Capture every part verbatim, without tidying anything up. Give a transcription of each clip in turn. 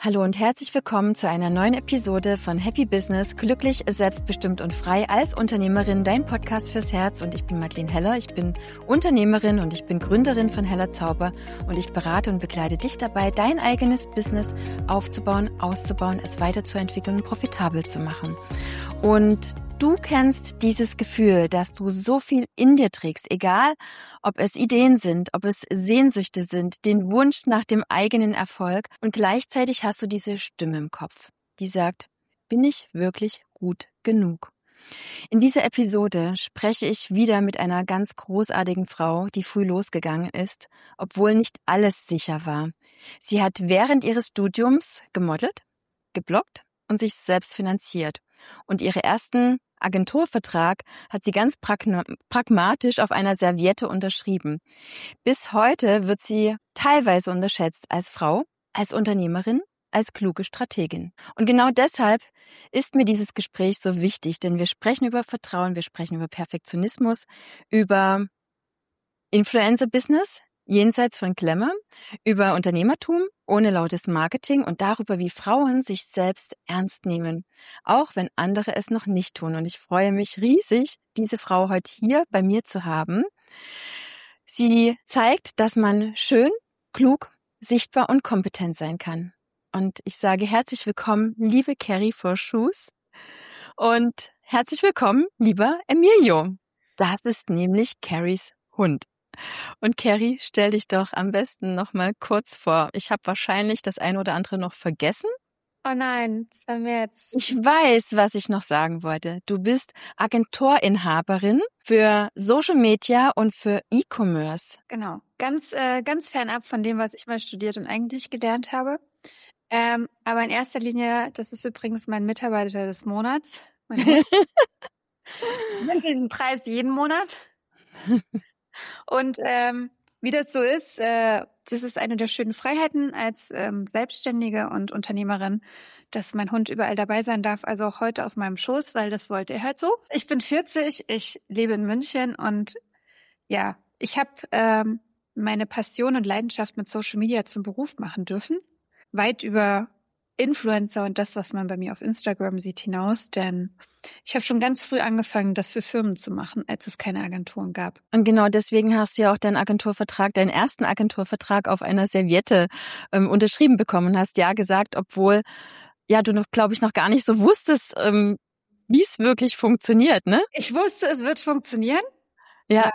Hallo und herzlich willkommen zu einer neuen Episode von Happy Business, glücklich, selbstbestimmt und frei als Unternehmerin, dein Podcast fürs Herz. Und ich bin Madeleine Heller, ich bin Unternehmerin und ich bin Gründerin von Heller Zauber und ich berate und begleite dich dabei, dein eigenes Business aufzubauen, auszubauen, es weiterzuentwickeln und profitabel zu machen. Und du kennst dieses Gefühl, dass du so viel in dir trägst, egal ob es Ideen sind, ob es Sehnsüchte sind, den Wunsch nach dem eigenen Erfolg und gleichzeitig hast du diese Stimme im Kopf, die sagt, bin ich wirklich gut genug? In dieser Episode spreche ich wieder mit einer ganz großartigen Frau, die früh losgegangen ist, obwohl nicht alles sicher war. Sie hat während ihres Studiums gemodelt, gebloggt und sich selbst finanziert. Und ihren ersten Agenturvertrag hat sie ganz pragmatisch auf einer Serviette unterschrieben. Bis heute wird sie teilweise unterschätzt als Frau, als Unternehmerin, als kluge Strategin. Und genau deshalb ist mir dieses Gespräch so wichtig, denn wir sprechen über Vertrauen, wir sprechen über Perfektionismus, über Influencer-Business, jenseits von Glamour, über Unternehmertum ohne lautes Marketing und darüber, wie Frauen sich selbst ernst nehmen, auch wenn andere es noch nicht tun. Und ich freue mich riesig, diese Frau heute hier bei mir zu haben. Sie zeigt, dass man schön, klug, sichtbar und kompetent sein kann. Und ich sage herzlich willkommen, liebe Carrie Vorschuss und herzlich willkommen, lieber Emilio. Das ist nämlich Carries Hund. Und Carrie, stell dich doch am besten noch mal kurz vor. Ich habe wahrscheinlich das ein oder andere noch vergessen. Oh nein, das war mir jetzt... Ich weiß, was ich noch sagen wollte. Du bist Agenturinhaberin für Social Media und für E-Commerce. Genau, ganz, äh, ganz fernab von dem, was ich mal studiert und eigentlich gelernt habe. Ähm, aber in erster Linie, das ist übrigens mein Mitarbeiter des Monats. Mein Hund nimmt diesen Preis jeden Monat. Und ähm, wie das so ist, äh, das ist eine der schönen Freiheiten als ähm, Selbstständige und Unternehmerin, dass mein Hund überall dabei sein darf, also auch heute auf meinem Schoß, weil das wollte er halt so. Ich bin vierzig, ich lebe in München und ja, ich habe ähm, meine Passion und Leidenschaft mit Social Media zum Beruf machen dürfen, weit über Influencer und das, was man bei mir auf Instagram sieht, hinaus, denn ich habe schon ganz früh angefangen, das für Firmen zu machen, als es keine Agenturen gab. Und genau deswegen hast du ja auch deinen Agenturvertrag, deinen ersten Agenturvertrag auf einer Serviette ähm, unterschrieben bekommen und hast ja gesagt, obwohl ja du noch, glaube ich, noch gar nicht so wusstest, ähm, wie es wirklich funktioniert, ne? Ich wusste, es wird funktionieren. Ja.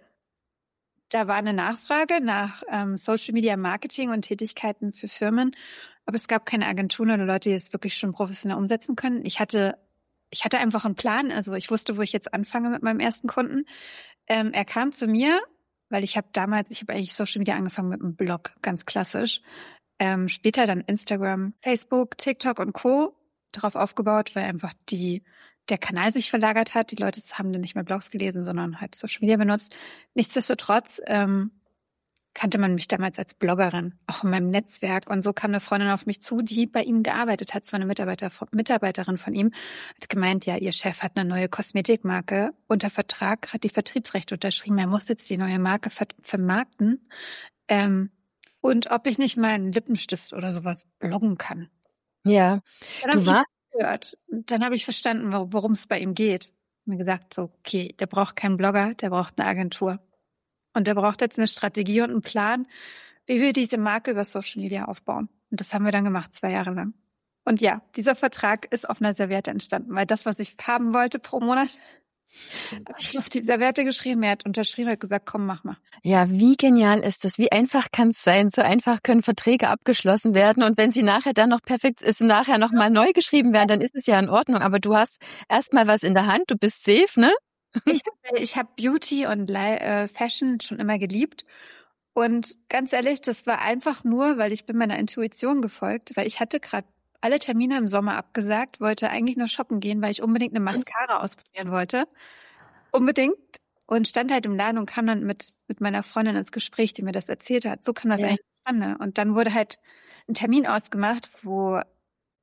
Da war eine Nachfrage nach ähm, Social Media Marketing und Tätigkeiten für Firmen, aber es gab keine Agenturen oder Leute, die es wirklich schon professionell umsetzen können. Ich hatte, ich hatte einfach einen Plan, also ich wusste, wo ich jetzt anfange mit meinem ersten Kunden. Ähm, er kam zu mir, weil ich habe damals, ich habe eigentlich Social Media angefangen mit einem Blog, ganz klassisch. Ähm, später dann Instagram, Facebook, TikTok und Co. darauf aufgebaut, weil einfach die der Kanal sich verlagert hat. Die Leute haben dann nicht mehr Blogs gelesen, sondern halt Social Media benutzt. Nichtsdestotrotz ähm, kannte man mich damals als Bloggerin, auch in meinem Netzwerk. Und so kam eine Freundin auf mich zu, die bei ihm gearbeitet hat. Es war eine Mitarbeiter, Mitarbeiterin von ihm. Hat gemeint, ja, ihr Chef hat eine neue Kosmetikmarke unter Vertrag, hat die Vertriebsrechte unterschrieben. Er muss jetzt die neue Marke ver- vermarkten. Ähm, und ob ich nicht mal einen Lippenstift oder sowas bloggen kann. Ja, du warst gehört. Und dann habe ich verstanden, worum es bei ihm geht. Mir gesagt, so, okay, der braucht keinen Blogger, der braucht eine Agentur. Und der braucht jetzt eine Strategie und einen Plan, wie wir diese Marke über Social Media aufbauen. Und das haben wir dann gemacht, zwei Jahre lang. Und ja, dieser Vertrag ist auf einer Serviette entstanden, weil das, was ich haben wollte pro Monat, habe ich auf die Serviette geschrieben. Er hat unterschrieben, hat gesagt, komm, mach mal. Ja, wie genial ist das? Wie einfach kann es sein? So einfach können Verträge abgeschlossen werden und wenn sie nachher dann noch perfekt ist, nachher noch mal neu geschrieben werden, dann ist es ja in Ordnung. Aber du hast erstmal was in der Hand, du bist safe, ne? Ich habe ich hab Beauty und äh, Fashion schon immer geliebt. Und ganz ehrlich, das war einfach nur, weil ich bin meiner Intuition gefolgt, weil ich hatte gerade alle Termine im Sommer abgesagt, wollte eigentlich nur shoppen gehen, weil ich unbedingt eine Mascara ausprobieren wollte. Unbedingt. Und stand halt im Laden und kam dann mit mit meiner Freundin ins Gespräch, die mir das erzählt hat. So kam das Ja. eigentlich zustande. Und dann wurde halt ein Termin ausgemacht, wo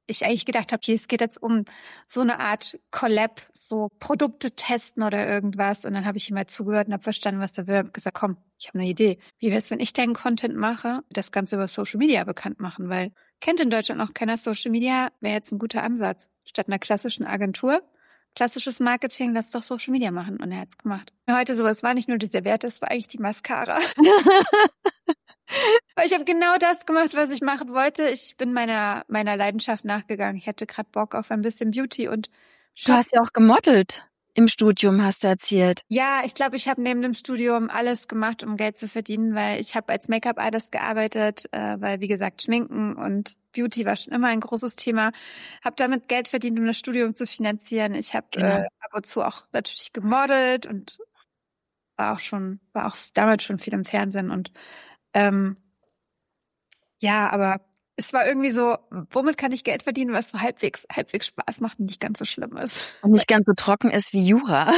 ich eigentlich gedacht habe, okay, es geht jetzt um so eine Art Collab, so Produkte testen oder irgendwas. Und dann habe ich ihm mal zugehört und habe verstanden, was er will. Hab gesagt, komm, ich habe eine Idee. Wie wäre es, wenn ich deinen Content mache, das Ganze über Social Media bekannt machen? Weil kennt in Deutschland noch keiner Social Media, wäre jetzt ein guter Ansatz. Statt einer klassischen Agentur, klassisches Marketing, lass doch Social Media machen. Und er hat's gemacht. Heute so, es war nicht nur die Serviette, es war eigentlich die Mascara. Aber ich habe genau das gemacht, was ich machen wollte. Ich bin meiner meiner Leidenschaft nachgegangen. Ich hatte gerade Bock auf ein bisschen Beauty und Du hast ja auch gemodelt im Studium, hast du erzählt. Ja, ich glaube, ich habe neben dem Studium alles gemacht, um Geld zu verdienen, weil ich habe als Make-up-Artist gearbeitet, äh, weil, wie gesagt, Schminken und Beauty war schon immer ein großes Thema. Habe damit Geld verdient, um das Studium zu finanzieren. Ich habe Genau. äh, ab und zu auch natürlich gemodelt und war auch schon, war auch damals schon viel im Fernsehen und ähm, ja, aber es war irgendwie so, womit kann ich Geld verdienen, was so halbwegs, halbwegs Spaß macht und nicht ganz so schlimm ist. Und nicht ganz so trocken ist wie Jura.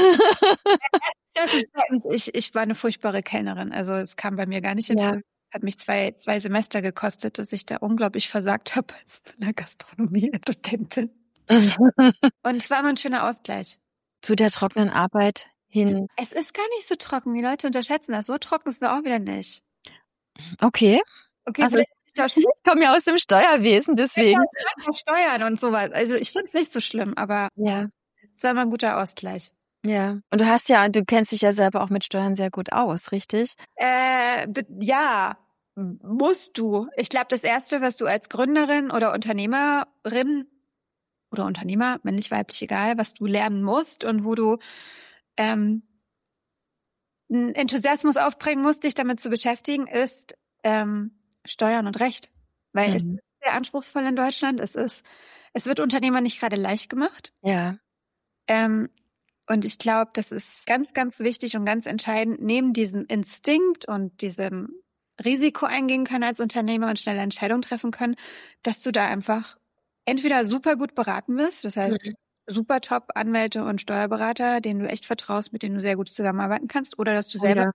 Das ist, ich, ich war eine furchtbare Kellnerin, also es kam bei mir gar nicht in Ja. Frage. Es hat mich zwei, zwei Semester gekostet, dass ich da unglaublich versagt habe als eine Gastronomie-Studentin. Und es war immer ein schöner Ausgleich. Zu der trockenen Arbeit hin. Es ist gar nicht so trocken, die Leute unterschätzen das. So trocken ist es auch wieder nicht. Okay. Okay, Also, vielleicht nicht ich komme ja aus dem Steuerwesen, deswegen. aus Steuern und sowas. Also ich finde es nicht so schlimm, aber Ja, es war immer ein guter Ausgleich. ja. Und du hast ja, du kennst dich ja selber auch mit Steuern sehr gut aus, richtig? Äh, be- ja, musst du. Ich glaube, das Erste, was du als Gründerin oder Unternehmerin oder Unternehmer, männlich, weiblich, egal, was du lernen musst und wo du ähm, einen Enthusiasmus aufbringen musst, dich damit zu beschäftigen, ist ähm, Steuern und Recht. Weil Mhm. es ist sehr anspruchsvoll in Deutschland. Es ist, es wird Unternehmern nicht gerade leicht gemacht. Ja. Ähm, und ich glaube, das ist ganz, ganz wichtig und ganz entscheidend, neben diesem Instinkt und diesem Risiko eingehen können als Unternehmer und schnelle Entscheidungen treffen können, dass du da einfach entweder super gut beraten bist, das heißt Mhm. super top Anwälte und Steuerberater, denen du echt vertraust, mit denen du sehr gut zusammenarbeiten kannst, oder dass du Oh selber ja.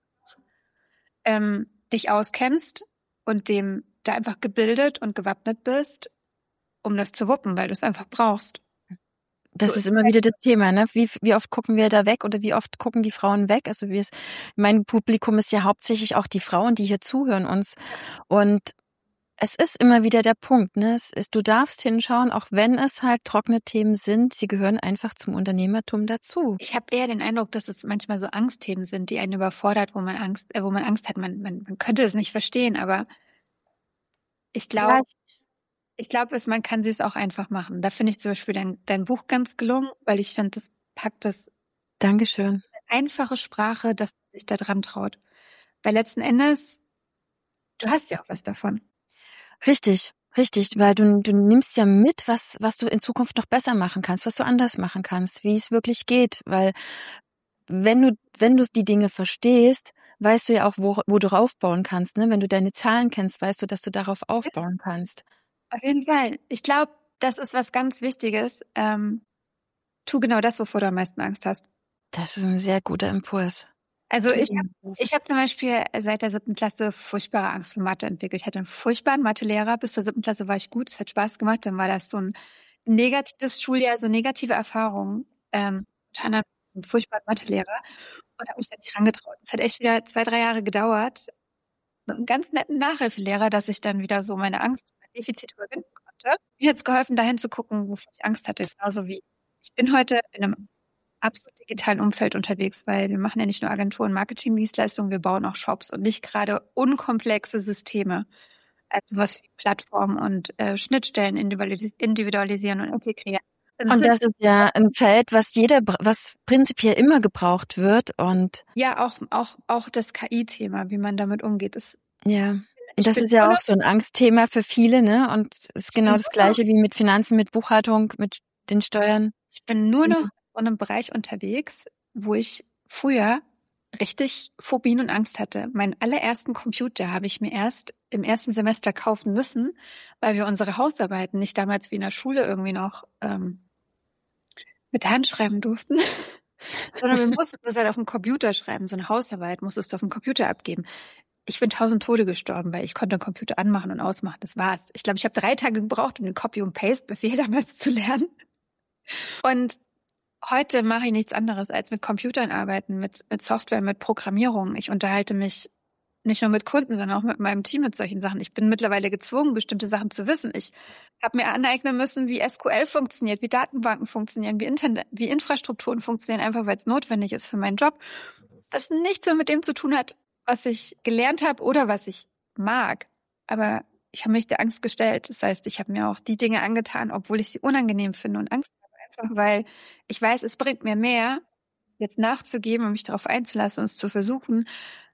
ähm, dich auskennst und dem da einfach gebildet und gewappnet bist, um das zu wuppen, weil du es einfach brauchst. Das So ist immer wieder das Thema, ne? Wie, wie oft gucken wir da weg oder wie oft gucken die Frauen weg? Also wie es, mein Publikum ist ja hauptsächlich auch die Frauen, die hier zuhören uns. Und es ist immer wieder der Punkt, ne? Es ist, du darfst hinschauen, auch wenn es halt trockene Themen sind, sie gehören einfach zum Unternehmertum dazu. Ich habe eher den Eindruck, dass es manchmal so Angstthemen sind, die einen überfordert, wo man Angst, äh, wo man Angst hat. Man, man, man könnte es nicht verstehen, aber ich glaube, Ja, ich glaube, es- man kann sie es auch einfach machen. Da finde ich zum Beispiel dein, dein Buch ganz gelungen, weil ich finde, das packt das Dankeschön. einfache Sprache, dass man sich da dran traut. Weil letzten Endes, du hast ja auch was davon. Richtig, richtig, weil du, du nimmst ja mit, was, was du in Zukunft noch besser machen kannst, was du anders machen kannst, wie es wirklich geht, weil wenn du, wenn du die Dinge verstehst, weißt du ja auch, wo, wo du aufbauen kannst, ne? Wenn du deine Zahlen kennst, weißt du, dass du darauf aufbauen kannst. Auf jeden Fall. Ich glaube, das ist was ganz Wichtiges. Ähm, tu genau das, wovor du am meisten Angst hast. Das ist ein sehr guter Impuls. Also ich habe ich hab zum Beispiel seit der siebten Klasse furchtbare Angst vor Mathe entwickelt. Ich hatte einen furchtbaren Mathelehrer. Bis zur siebten Klasse war ich gut. Es hat Spaß gemacht. Dann war das so ein negatives Schuljahr, so negative Erfahrungen. Ähm, unter anderem einen furchtbaren Mathelehrer. Und habe mich da nicht rangetraut. Es hat echt wieder zwei, drei Jahre gedauert. Mit einem ganz netten Nachhilfelehrer, dass ich dann wieder so meine Angst, mein Defizit überwinden konnte. Mir hat's geholfen, dahin zu gucken, wovor ich Angst hatte. Genauso wie ich bin heute in einem absolut digitalen Umfeld unterwegs, weil wir machen ja nicht nur Agenturen, Marketingdienstleistungen, wir bauen auch Shops und nicht gerade unkomplexe Systeme. Also was wie Plattformen und äh, Schnittstellen individualis- individualisieren und integrieren. Also Und es das ist ja ein Feld, was jeder, bra- was prinzipiell immer gebraucht wird und ja auch auch auch das K I-Thema, wie man damit umgeht, ist ja. Ich Das bin ist ja nur auch so ein Angstthema für viele, ne? Und es ist genau bin das nur Gleiche wie mit Finanzen, mit Buchhaltung, mit den Steuern. Ich bin nur noch in einem Bereich unterwegs, wo ich früher richtig Phobien und Angst hatte. Meinen allerersten Computer habe ich mir erst im ersten Semester kaufen müssen, weil wir unsere Hausarbeiten nicht damals wie in der Schule irgendwie noch ähm, mit der Hand schreiben durften, sondern wir mussten das halt auf dem Computer schreiben. So eine Hausarbeit musstest du auf dem Computer abgeben. ich bin tausend Tode gestorben, weil ich konnte den Computer anmachen und ausmachen. Das war's. Ich glaube, ich habe drei Tage gebraucht, um den Copy- und Paste-Befehl damals zu lernen. Und heute mache ich nichts anderes, als mit Computern arbeiten, mit, mit Software, mit Programmierung. Ich unterhalte mich nicht nur mit Kunden, sondern auch mit meinem Team mit solchen Sachen. Ich bin mittlerweile gezwungen, bestimmte Sachen zu wissen. Ich habe mir aneignen müssen, wie S Q L funktioniert, wie Datenbanken funktionieren, wie, Internet, wie Infrastrukturen funktionieren, einfach weil es notwendig ist für meinen Job. Das nichts mehr mit dem zu tun hat, was ich gelernt habe oder was ich mag. Aber ich habe mich der Angst gestellt. Das heißt, ich habe mir auch die Dinge angetan, obwohl ich sie unangenehm finde und Angst habe. Einfach weil ich weiß, es bringt mir mehr, jetzt nachzugeben und mich darauf einzulassen und es zu versuchen,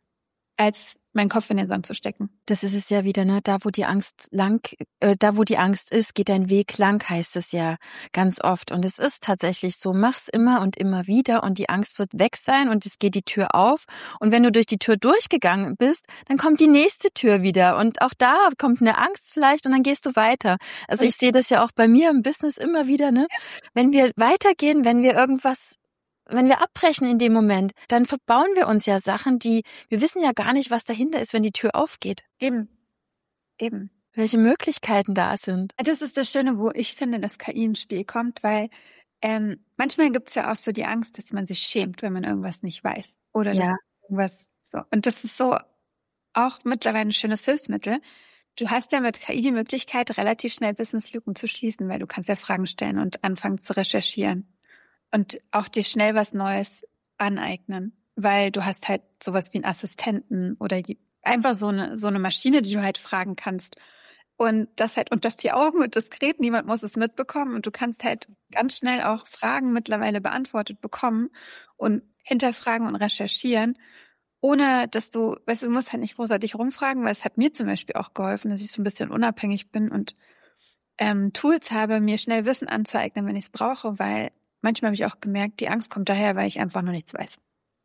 als meinen Kopf in den Sand zu stecken. Das ist es ja wieder, ne? Da, wo die Angst lang, äh, da, wo die Angst ist, geht dein Weg lang, heißt es ja ganz oft. Und es ist tatsächlich so. Mach's immer und immer wieder und die Angst wird weg sein und es geht die Tür auf. Und wenn du durch die Tür durchgegangen bist, dann kommt die nächste Tür wieder und auch da kommt eine Angst vielleicht und dann gehst du weiter. Also ich sehe das ja auch bei mir im Business immer wieder, ne? Wenn wir weitergehen, wenn wir irgendwas Wenn wir abbrechen in dem Moment, dann verbauen wir uns ja Sachen, die, wir wissen ja gar nicht, was dahinter ist, wenn die Tür aufgeht. Eben, eben. Welche Möglichkeiten da sind. Das ist das Schöne, wo ich finde, dass K I ins Spiel kommt, weil ähm, manchmal gibt es ja auch so die Angst, dass man sich schämt, wenn man irgendwas nicht weiß. Oder Ja. dass irgendwas so. Und das ist so auch mittlerweile ein schönes Hilfsmittel. Du hast ja mit K I die Möglichkeit, relativ schnell Wissenslücken zu schließen, weil du kannst ja Fragen stellen und anfangen zu recherchieren. Und auch dir schnell was Neues aneignen, weil du hast halt sowas wie einen Assistenten oder einfach so eine so eine Maschine, die du halt fragen kannst. Und das halt unter vier Augen und diskret, niemand muss es mitbekommen. Und du kannst halt ganz schnell auch Fragen mittlerweile beantwortet bekommen und hinterfragen und recherchieren, ohne dass du, weißt du, du musst halt nicht großartig rumfragen, weil es hat mir zum Beispiel auch geholfen, dass ich so ein bisschen unabhängig bin und ähm, Tools habe, mir schnell Wissen anzueignen, wenn ich es brauche, weil manchmal habe ich auch gemerkt, die Angst kommt daher, weil ich einfach noch nichts weiß.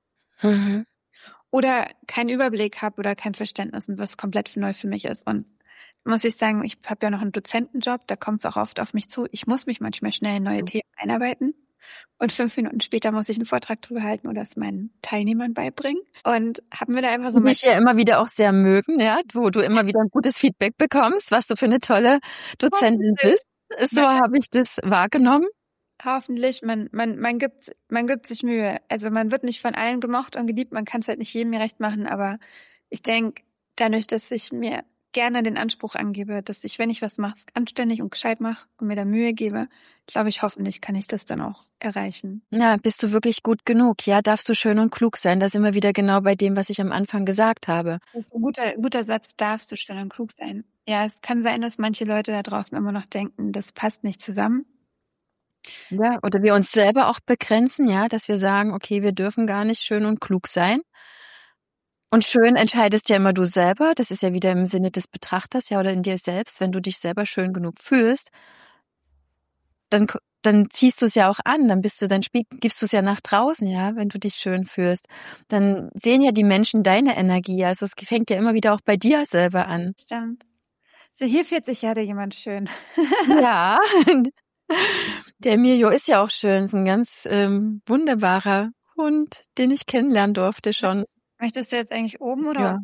Mhm. Oder keinen Überblick habe oder kein Verständnis und was komplett neu für mich ist. Und muss ich sagen, ich habe ja noch einen Dozentenjob, da kommt es auch oft auf mich zu. Ich muss mich manchmal schnell in neue Themen einarbeiten. Und fünf Minuten später muss ich einen Vortrag drüber halten oder es meinen Teilnehmern beibringen. Und haben wir da einfach so... Die mich ja immer wieder auch sehr mögen, ja, wo du immer wieder ein gutes Feedback bekommst, was du für eine tolle Dozentin bist. So habe ich das wahrgenommen. Hoffentlich, man, man, man gibt, man gibt sich Mühe. Also man wird nicht von allen gemocht und geliebt, man kann es halt nicht jedem recht machen, aber ich denke, dadurch, dass ich mir gerne den Anspruch angebe, dass ich, wenn ich was mache, anständig und gescheit mache und mir da Mühe gebe, glaube ich, hoffentlich kann ich das dann auch erreichen. Ja, bist du wirklich gut genug? Ja, darfst du schön und klug sein? Da sind wir wieder genau bei dem, was ich am Anfang gesagt habe. Das ist ein guter, guter Satz, darfst du schön und klug sein. Ja, es kann sein, dass manche Leute da draußen immer noch denken, das passt nicht zusammen. Ja, oder wir uns selber auch begrenzen, ja, dass wir sagen, okay, wir dürfen gar nicht schön und klug sein. Und schön entscheidest ja immer du selber. Das ist ja wieder im Sinne des Betrachters, ja, oder in dir selbst. Wenn du dich selber schön genug fühlst, dann, dann ziehst du es ja auch an. Dann bist du, dann spiel, gibst du es ja nach draußen, ja, wenn du dich schön fühlst. Dann sehen ja die Menschen deine Energie. Also es fängt ja immer wieder auch bei dir selber an. Stimmt. So, hier fühlt sich ja jemand schön. Ja, der Emilio ist ja auch schön. Ist ein ganz ähm, wunderbarer Hund, den ich kennenlernen durfte schon. Möchtest du jetzt eigentlich oben oder? Ja.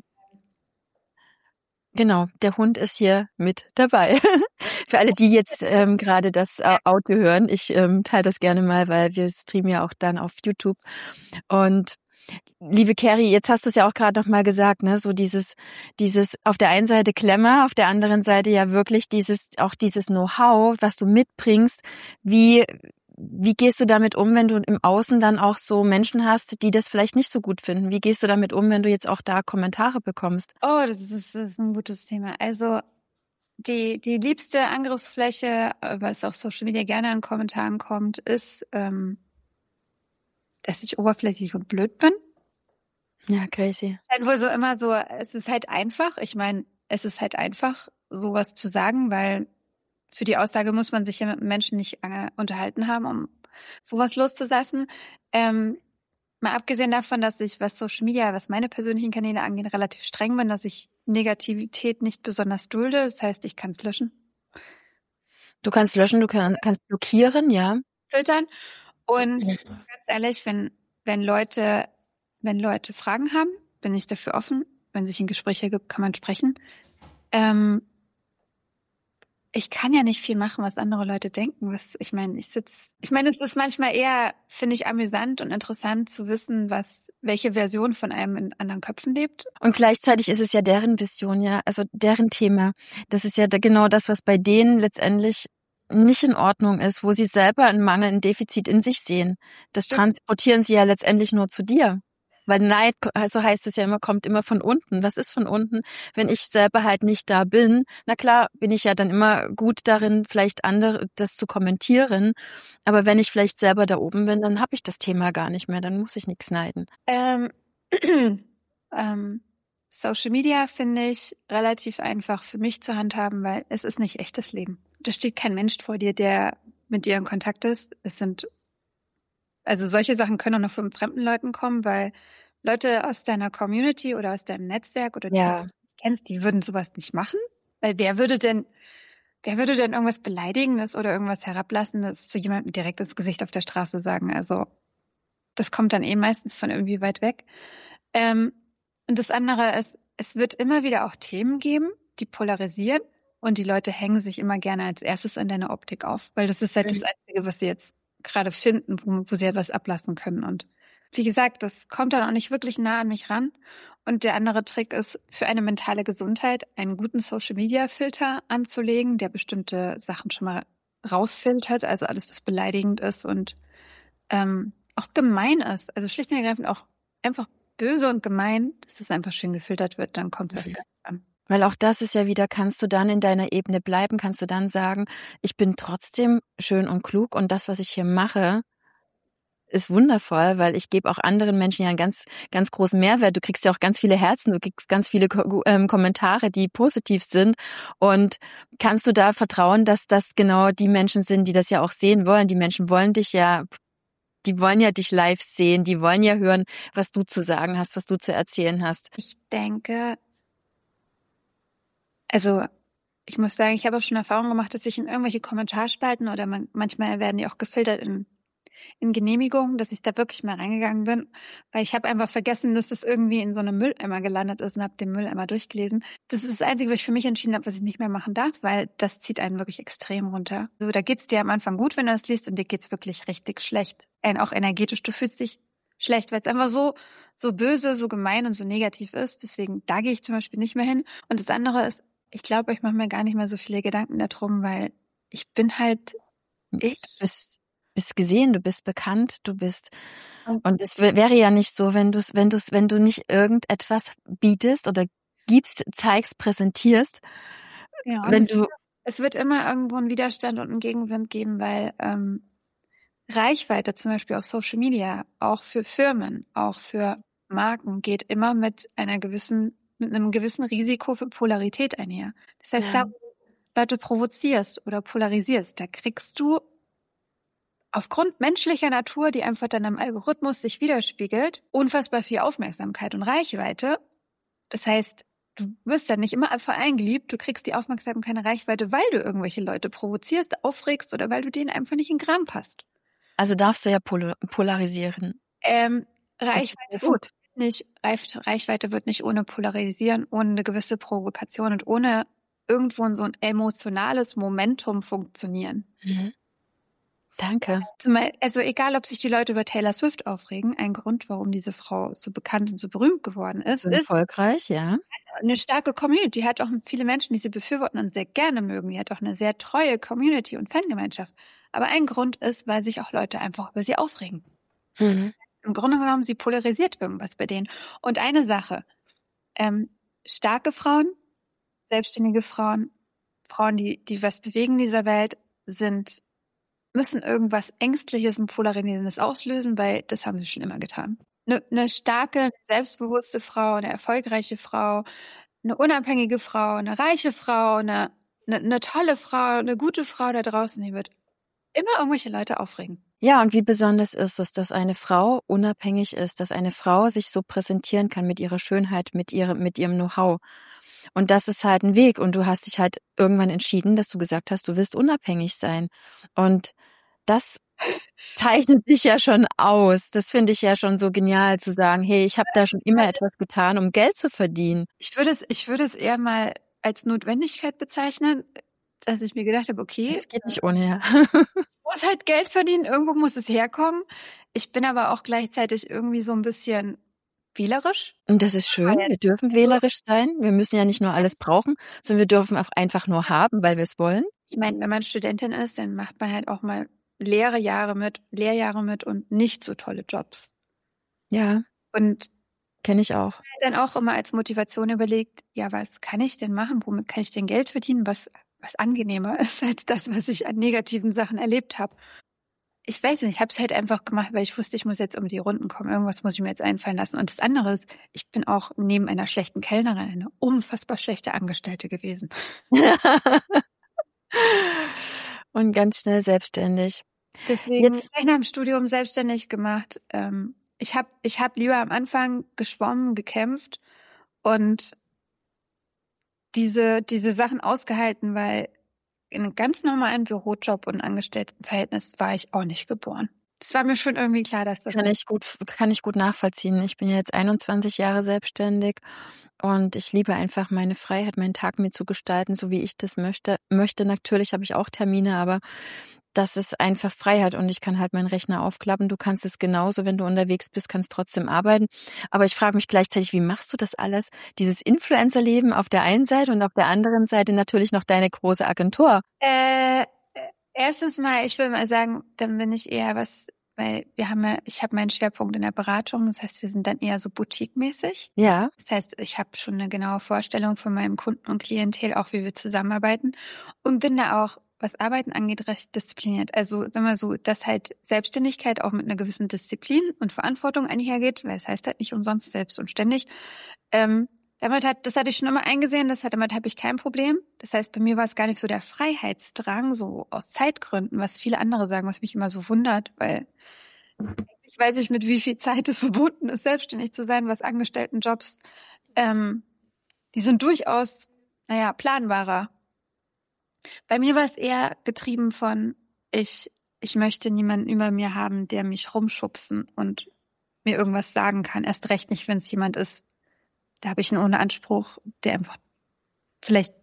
Genau, der Hund ist hier mit dabei. Für alle, die jetzt ähm, gerade das äh, Audio hören, ich ähm, teile das gerne mal, weil wir streamen ja auch dann auf YouTube. Und liebe Kerry, jetzt hast du es ja auch gerade noch mal gesagt, ne, so dieses, dieses auf der einen Seite Klemmer, auf der anderen Seite ja wirklich dieses, auch dieses Know-how, was du mitbringst. Wie Wie gehst du damit um, wenn du im Außen dann auch so Menschen hast, die das vielleicht nicht so gut finden? Wie gehst du damit um, wenn du jetzt auch da Kommentare bekommst? Oh, das ist, das ist ein gutes Thema. Also die die liebste Angriffsfläche, was auf Social Media gerne an Kommentaren kommt, ist, ähm, dass ich oberflächlich und blöd bin. Ja, crazy. Halt wohl so immer so, es ist halt einfach. Ich meine, es ist halt einfach, sowas zu sagen, weil für die Aussage muss man sich ja mit Menschen nicht äh, unterhalten haben, um sowas loszulassen. Ähm, mal abgesehen davon, dass ich, was Social Media, was meine persönlichen Kanäle angeht, relativ streng bin, dass ich Negativität nicht besonders dulde. Das heißt, ich kann es löschen. Du kannst löschen, du kann, kannst blockieren, ja. Filtern. Und ganz ehrlich, wenn, wenn Leute, wenn Leute Fragen haben, bin ich dafür offen. wenn sich ein Gespräch ergibt, kann man sprechen. Ähm, ich kann ja nicht viel machen, was andere Leute denken. Was, ich meine, ich sitze, ich meine, es ist manchmal eher, finde ich, amüsant und interessant zu wissen, was, welche Version von einem in anderen Köpfen lebt. Und gleichzeitig ist es ja deren Vision, ja, also deren Thema. Das ist ja genau das, was bei denen letztendlich nicht in Ordnung ist, wo sie selber einen Mangel, ein Defizit in sich sehen. Das transportieren sie ja letztendlich nur zu dir. Weil Neid, also heißt es ja immer, kommt immer von unten. Was ist von unten? Wenn ich selber halt nicht da bin, na klar, bin ich ja dann immer gut darin, vielleicht andere das zu kommentieren. Aber wenn ich vielleicht selber da oben bin, dann habe ich das Thema gar nicht mehr. Dann muss ich nichts neiden. Ähm, ähm, Social Media finde ich relativ einfach für mich zu handhaben, weil es ist nicht echtes Leben. Da steht kein Mensch vor dir, der mit dir in Kontakt ist. Es sind Also solche Sachen können auch noch von fremden Leuten kommen, weil Leute aus deiner Community oder aus deinem Netzwerk oder die Ja. du nicht kennst, die würden sowas nicht machen. Weil wer würde denn, wer würde denn irgendwas Beleidigendes oder irgendwas Herablassendes zu jemandem direkt ins Gesicht auf der Straße sagen? Also das kommt dann eh meistens von irgendwie weit weg. Ähm, und das andere ist, es wird immer wieder auch Themen geben, die polarisieren und die Leute hängen sich immer gerne als erstes an deiner Optik auf, weil das ist halt das Einzige, was sie jetzt gerade finden, wo, wo sie etwas ablassen können. Und wie gesagt, das kommt dann auch nicht wirklich nah an mich ran. Und der andere Trick ist, für eine mentale Gesundheit einen guten Social-Media-Filter anzulegen, der bestimmte Sachen schon mal rausfiltert, also alles, was beleidigend ist und ähm, auch gemein ist. Also schlicht und ergreifend auch einfach böse und gemein, dass das einfach schön gefiltert wird, dann kommt es erst gar nicht an. Weil auch das ist ja wieder, kannst du dann in deiner Ebene bleiben, kannst du dann sagen, ich bin trotzdem schön und klug und das, was ich hier mache, ist wundervoll, weil ich gebe auch anderen Menschen ja einen ganz, ganz großen Mehrwert. Du kriegst ja auch ganz viele Herzen, du kriegst ganz viele Ko- ähm, Kommentare, die positiv sind. Und kannst du da vertrauen, dass das genau die Menschen sind, die das ja auch sehen wollen? Die Menschen wollen dich ja, die wollen ja dich live sehen, die wollen ja hören, was du zu sagen hast, was du zu erzählen hast. Ich denke, also ich muss sagen, ich habe auch schon Erfahrung gemacht, dass ich in irgendwelche Kommentarspalten oder man, manchmal werden die auch gefiltert in, in Genehmigungen, dass ich da wirklich mal reingegangen bin, weil ich habe einfach vergessen, dass das irgendwie in so einem Mülleimer gelandet ist und habe den Mülleimer durchgelesen. Das ist das Einzige, was ich für mich entschieden habe, was ich nicht mehr machen darf, weil das zieht einen wirklich extrem runter. Also da geht's dir am Anfang gut, wenn du das liest und dir geht's wirklich richtig schlecht. Und auch energetisch, du fühlst dich schlecht, weil es einfach so so böse, so gemein und so negativ ist. Deswegen, da gehe ich zum Beispiel nicht mehr hin. Und das andere ist, ich glaube, ich mache mir gar nicht mehr so viele Gedanken darum, weil ich bin halt ich. Du bist, bist gesehen, du bist bekannt, du bist, und es w- wäre ja nicht so, wenn du es, wenn du es, wenn du nicht irgendetwas bietest oder gibst, zeigst, präsentierst, Ja, wenn es, du, es wird immer irgendwo einen Widerstand und einen Gegenwind geben, weil ähm, Reichweite zum Beispiel auf Social Media, auch für Firmen, auch für Marken, geht immer mit einer gewissen, mit einem gewissen Risiko für Polarität einher. Das heißt, Ja. da wo du Leute provozierst oder polarisierst, da kriegst du aufgrund menschlicher Natur, die einfach dann im Algorithmus sich widerspiegelt, unfassbar viel Aufmerksamkeit und Reichweite. Das heißt, du wirst dann nicht immer einfach eingeliebt, du kriegst die Aufmerksamkeit und Reichweite, weil du irgendwelche Leute provozierst, aufregst oder weil du denen einfach nicht in den Kram passt. also darfst du ja pol- polarisieren. Ähm, Das ist Reichweite gut. funktioniert nicht, Reich- Reichweite wird nicht ohne Polarisieren, ohne eine gewisse Provokation und ohne irgendwo so ein emotionales Momentum funktionieren. Mhm. Danke. Zumal, also egal, ob sich die Leute über Taylor Swift aufregen, ein Grund, warum diese Frau so bekannt und so berühmt geworden ist, So ist erfolgreich, ja. eine starke Community. Die hat auch viele Menschen, die sie befürworten und sehr gerne mögen. Die hat auch eine sehr treue Community und Fangemeinschaft. Aber ein Grund ist, weil sich auch Leute einfach über sie aufregen. Mhm. Im Grunde genommen, sie polarisiert irgendwas bei denen. Und eine Sache, ähm, starke Frauen, selbstständige Frauen, Frauen, die, die was bewegen in dieser Welt, sind müssen irgendwas Ängstliches und Polarisierendes auslösen, weil das haben sie schon immer getan. Eine, eine starke, eine selbstbewusste Frau, eine erfolgreiche Frau, eine unabhängige Frau, eine reiche Frau, eine, eine, eine tolle Frau, eine gute Frau da draußen, die wird immer irgendwelche Leute aufregen. Ja, und wie besonders ist es, dass eine Frau unabhängig ist, dass eine Frau sich so präsentieren kann mit ihrer Schönheit, mit ihrem, mit ihrem Know-how. Und das ist halt ein Weg. Und du hast dich halt irgendwann entschieden, dass du gesagt hast, du willst unabhängig sein. Und das zeichnet dich ja schon aus. Das finde ich ja schon so genial zu sagen, hey, ich habe da schon immer etwas getan, um Geld zu verdienen. Ich würde es, ich würde es eher mal als Notwendigkeit bezeichnen, dass ich mir gedacht habe, okay, Das geht nicht ohne. ich muss halt Geld verdienen, irgendwo muss es herkommen. Ich bin aber auch gleichzeitig irgendwie so ein bisschen wählerisch. Und das ist schön, wir dürfen wählerisch sein. Wir müssen ja nicht nur alles brauchen, sondern wir dürfen auch einfach nur haben, weil wir es wollen. Ich meine, wenn man Studentin ist, dann macht man halt auch mal leere Jahre mit, Lehrjahre mit und nicht so tolle Jobs. Ja, Und kenne ich auch. dann auch immer als Motivation überlegt, ja, was kann ich denn machen? Womit kann ich denn Geld verdienen, was, was angenehmer ist als das, was ich an negativen Sachen erlebt habe. Ich weiß nicht, ich habe es halt einfach gemacht, weil ich wusste, ich muss jetzt um die Runden kommen. Irgendwas muss ich mir jetzt einfallen lassen. Und das andere ist, ich bin auch neben einer schlechten Kellnerin eine unfassbar schlechte Angestellte gewesen. Und ganz schnell selbstständig. Deswegen habe ich nach dem Studium selbstständig gemacht. Ähm, ich habe ich hab lieber am Anfang geschwommen, gekämpft und diese, diese Sachen ausgehalten, weil in einem ganz normalen Bürojob und Angestelltenverhältnis war ich auch nicht geboren. Es war mir schon irgendwie klar, dass das... Kann ich gut, kann ich gut nachvollziehen. Ich bin ja jetzt einundzwanzig Jahre selbstständig und ich liebe einfach meine Freiheit, meinen Tag mir zu gestalten, so wie ich das möchte. Möchte natürlich habe ich auch Termine, aber das ist einfach Freiheit und ich kann halt meinen Rechner aufklappen. Du kannst es genauso, wenn du unterwegs bist, kannst trotzdem arbeiten. Aber ich frage mich gleichzeitig, wie machst du das alles? Dieses Influencer-Leben auf der einen Seite und auf der anderen Seite natürlich noch deine große Agentur. Äh, erstens mal, ich würde mal sagen, dann bin ich eher was, weil wir haben ja, ich habe meinen Schwerpunkt in der Beratung, das heißt, wir sind dann eher so boutique-mäßig. Ja. Das heißt, ich habe schon eine genaue Vorstellung von meinem Kunden und Klientel, auch wie wir zusammenarbeiten und bin da auch, was Arbeiten angeht, recht diszipliniert. Also sagen wir so, dass halt Selbstständigkeit auch mit einer gewissen Disziplin und Verantwortung einhergeht, weil es heißt halt nicht umsonst selbst und ständig. Ähm, damit hat, das hatte ich schon immer eingesehen, das hat, damit habe ich kein Problem. Das heißt, bei mir war es gar nicht so der Freiheitsdrang, so aus Zeitgründen, was viele andere sagen, was mich immer so wundert, weil ich weiß nicht, mit wie viel Zeit es verbunden ist, selbstständig zu sein, was Angestelltenjobs, ähm, die sind durchaus, naja, planbarer. Bei mir war es eher getrieben von, ich, ich möchte niemanden über mir haben, der mich rumschubsen und mir irgendwas sagen kann. Erst recht nicht, wenn es jemand ist, da habe ich einen ohne Anspruch, der einfach vielleicht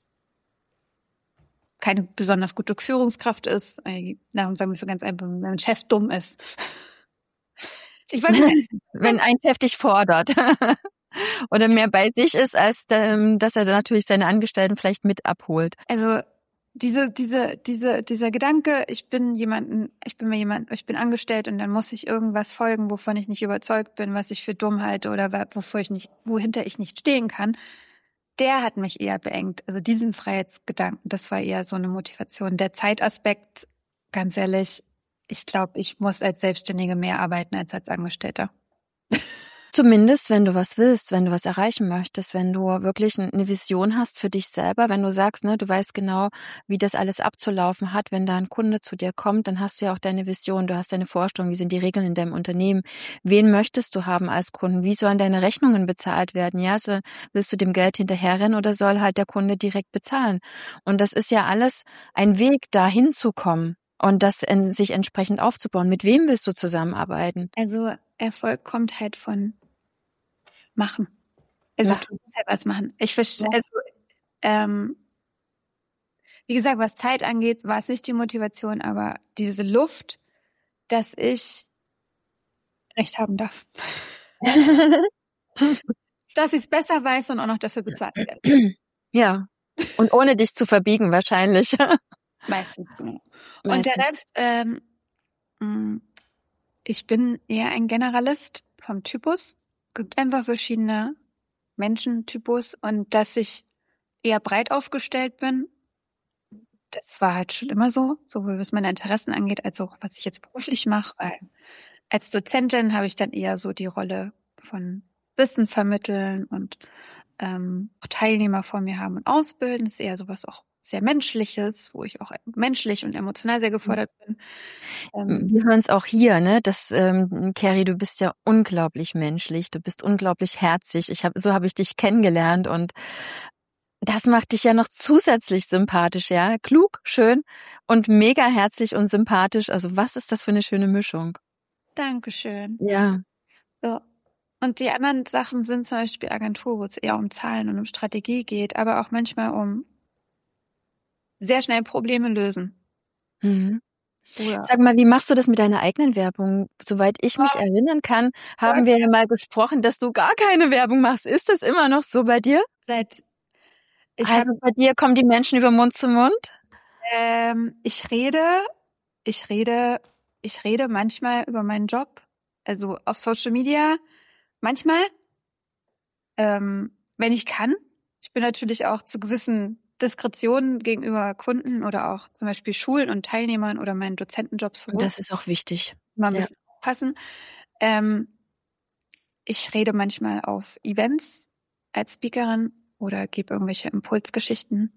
keine besonders gute Führungskraft ist. Darum sagen wir so ganz einfach, wenn ein Chef dumm ist. Ich weiß nicht. Wenn ein Chef dich fordert. Oder mehr bei sich ist, als ähm, dass er natürlich seine Angestellten vielleicht mit abholt. Also diese, diese, diese, dieser Gedanke, ich bin jemanden, ich bin mir jemand, ich bin angestellt und dann muss ich irgendwas folgen, wovon ich nicht überzeugt bin, was ich für dumm halte oder wovor ich nicht, wohinter ich nicht stehen kann, der hat mich eher beengt. Also diesen Freiheitsgedanken, das war eher so eine Motivation. Der Zeitaspekt, ganz ehrlich, ich glaube, ich muss als Selbstständige mehr arbeiten als als Angestellter. Zumindest, wenn du was willst, wenn du was erreichen möchtest, wenn du wirklich eine Vision hast für dich selber, wenn du sagst, ne, du weißt genau, wie das alles abzulaufen hat, wenn da ein Kunde zu dir kommt, dann hast du ja auch deine Vision, du hast deine Vorstellung, wie sind die Regeln in deinem Unternehmen, wen möchtest du haben als Kunden, wie sollen deine Rechnungen bezahlt werden, ja, so, willst du dem Geld hinterherrennen oder soll halt der Kunde direkt bezahlen? Und das ist ja alles ein Weg, da hinzukommen. Und das in, sich entsprechend aufzubauen. Mit wem willst du zusammenarbeiten? Also Erfolg kommt halt von machen. Also Ja. du musst halt was machen. Ich verstehe, ja. also ähm, wie gesagt, was Zeit angeht, war es nicht die Motivation, aber diese Luft, dass ich Recht haben darf. Dass ich es besser weiß und auch noch dafür bezahlt werde. Ja. Und ohne dich zu verbiegen wahrscheinlich. Meistens, genau. Meistens. Und der Rest, ähm, ich bin eher ein Generalist vom Typus. Es gibt einfach verschiedene Menschentypus und dass ich eher breit aufgestellt bin, das war halt schon immer so, sowohl was meine Interessen angeht, als auch was ich jetzt beruflich mache. Als Dozentin habe ich dann eher so die Rolle von Wissen vermitteln und ähm, Teilnehmer vor mir haben und ausbilden. Das ist eher sowas auch sehr Menschliches, wo ich auch menschlich und emotional sehr gefordert bin. Ähm, Wir hören es auch hier, ne? Das, ähm, Carrie, du bist ja unglaublich menschlich, du bist unglaublich herzig. Ich hab, so habe ich dich kennengelernt und Das macht dich ja noch zusätzlich sympathisch, ja? Klug, schön und mega herzlich und sympathisch. Also was ist das für eine schöne Mischung? Dankeschön. Ja. So. Und die anderen Sachen sind zum Beispiel Agentur, wo es eher um Zahlen und um Strategie geht, aber auch manchmal um sehr schnell Probleme lösen. Mhm. Oder Sag mal, wie machst du das mit deiner eigenen Werbung? Soweit ich mich erinnern kann, haben wir ja mal besprochen, dass du gar keine Werbung machst. Ist das immer noch so bei dir? seit ich Also habe bei dir kommen die Menschen über Mund zu Mund? ähm, ich rede, ich rede, ich rede manchmal über meinen Job, also auf Social Media, manchmal, ähm, wenn ich kann. Ich bin natürlich auch zu gewissen Diskretionen gegenüber Kunden oder auch zum Beispiel Schulen und Teilnehmern oder meinen Dozentenjobs Und das ist auch wichtig. mal ein Ja. bisschen aufpassen. Ähm, ich rede manchmal auf Events als Speakerin oder gebe irgendwelche Impulsgeschichten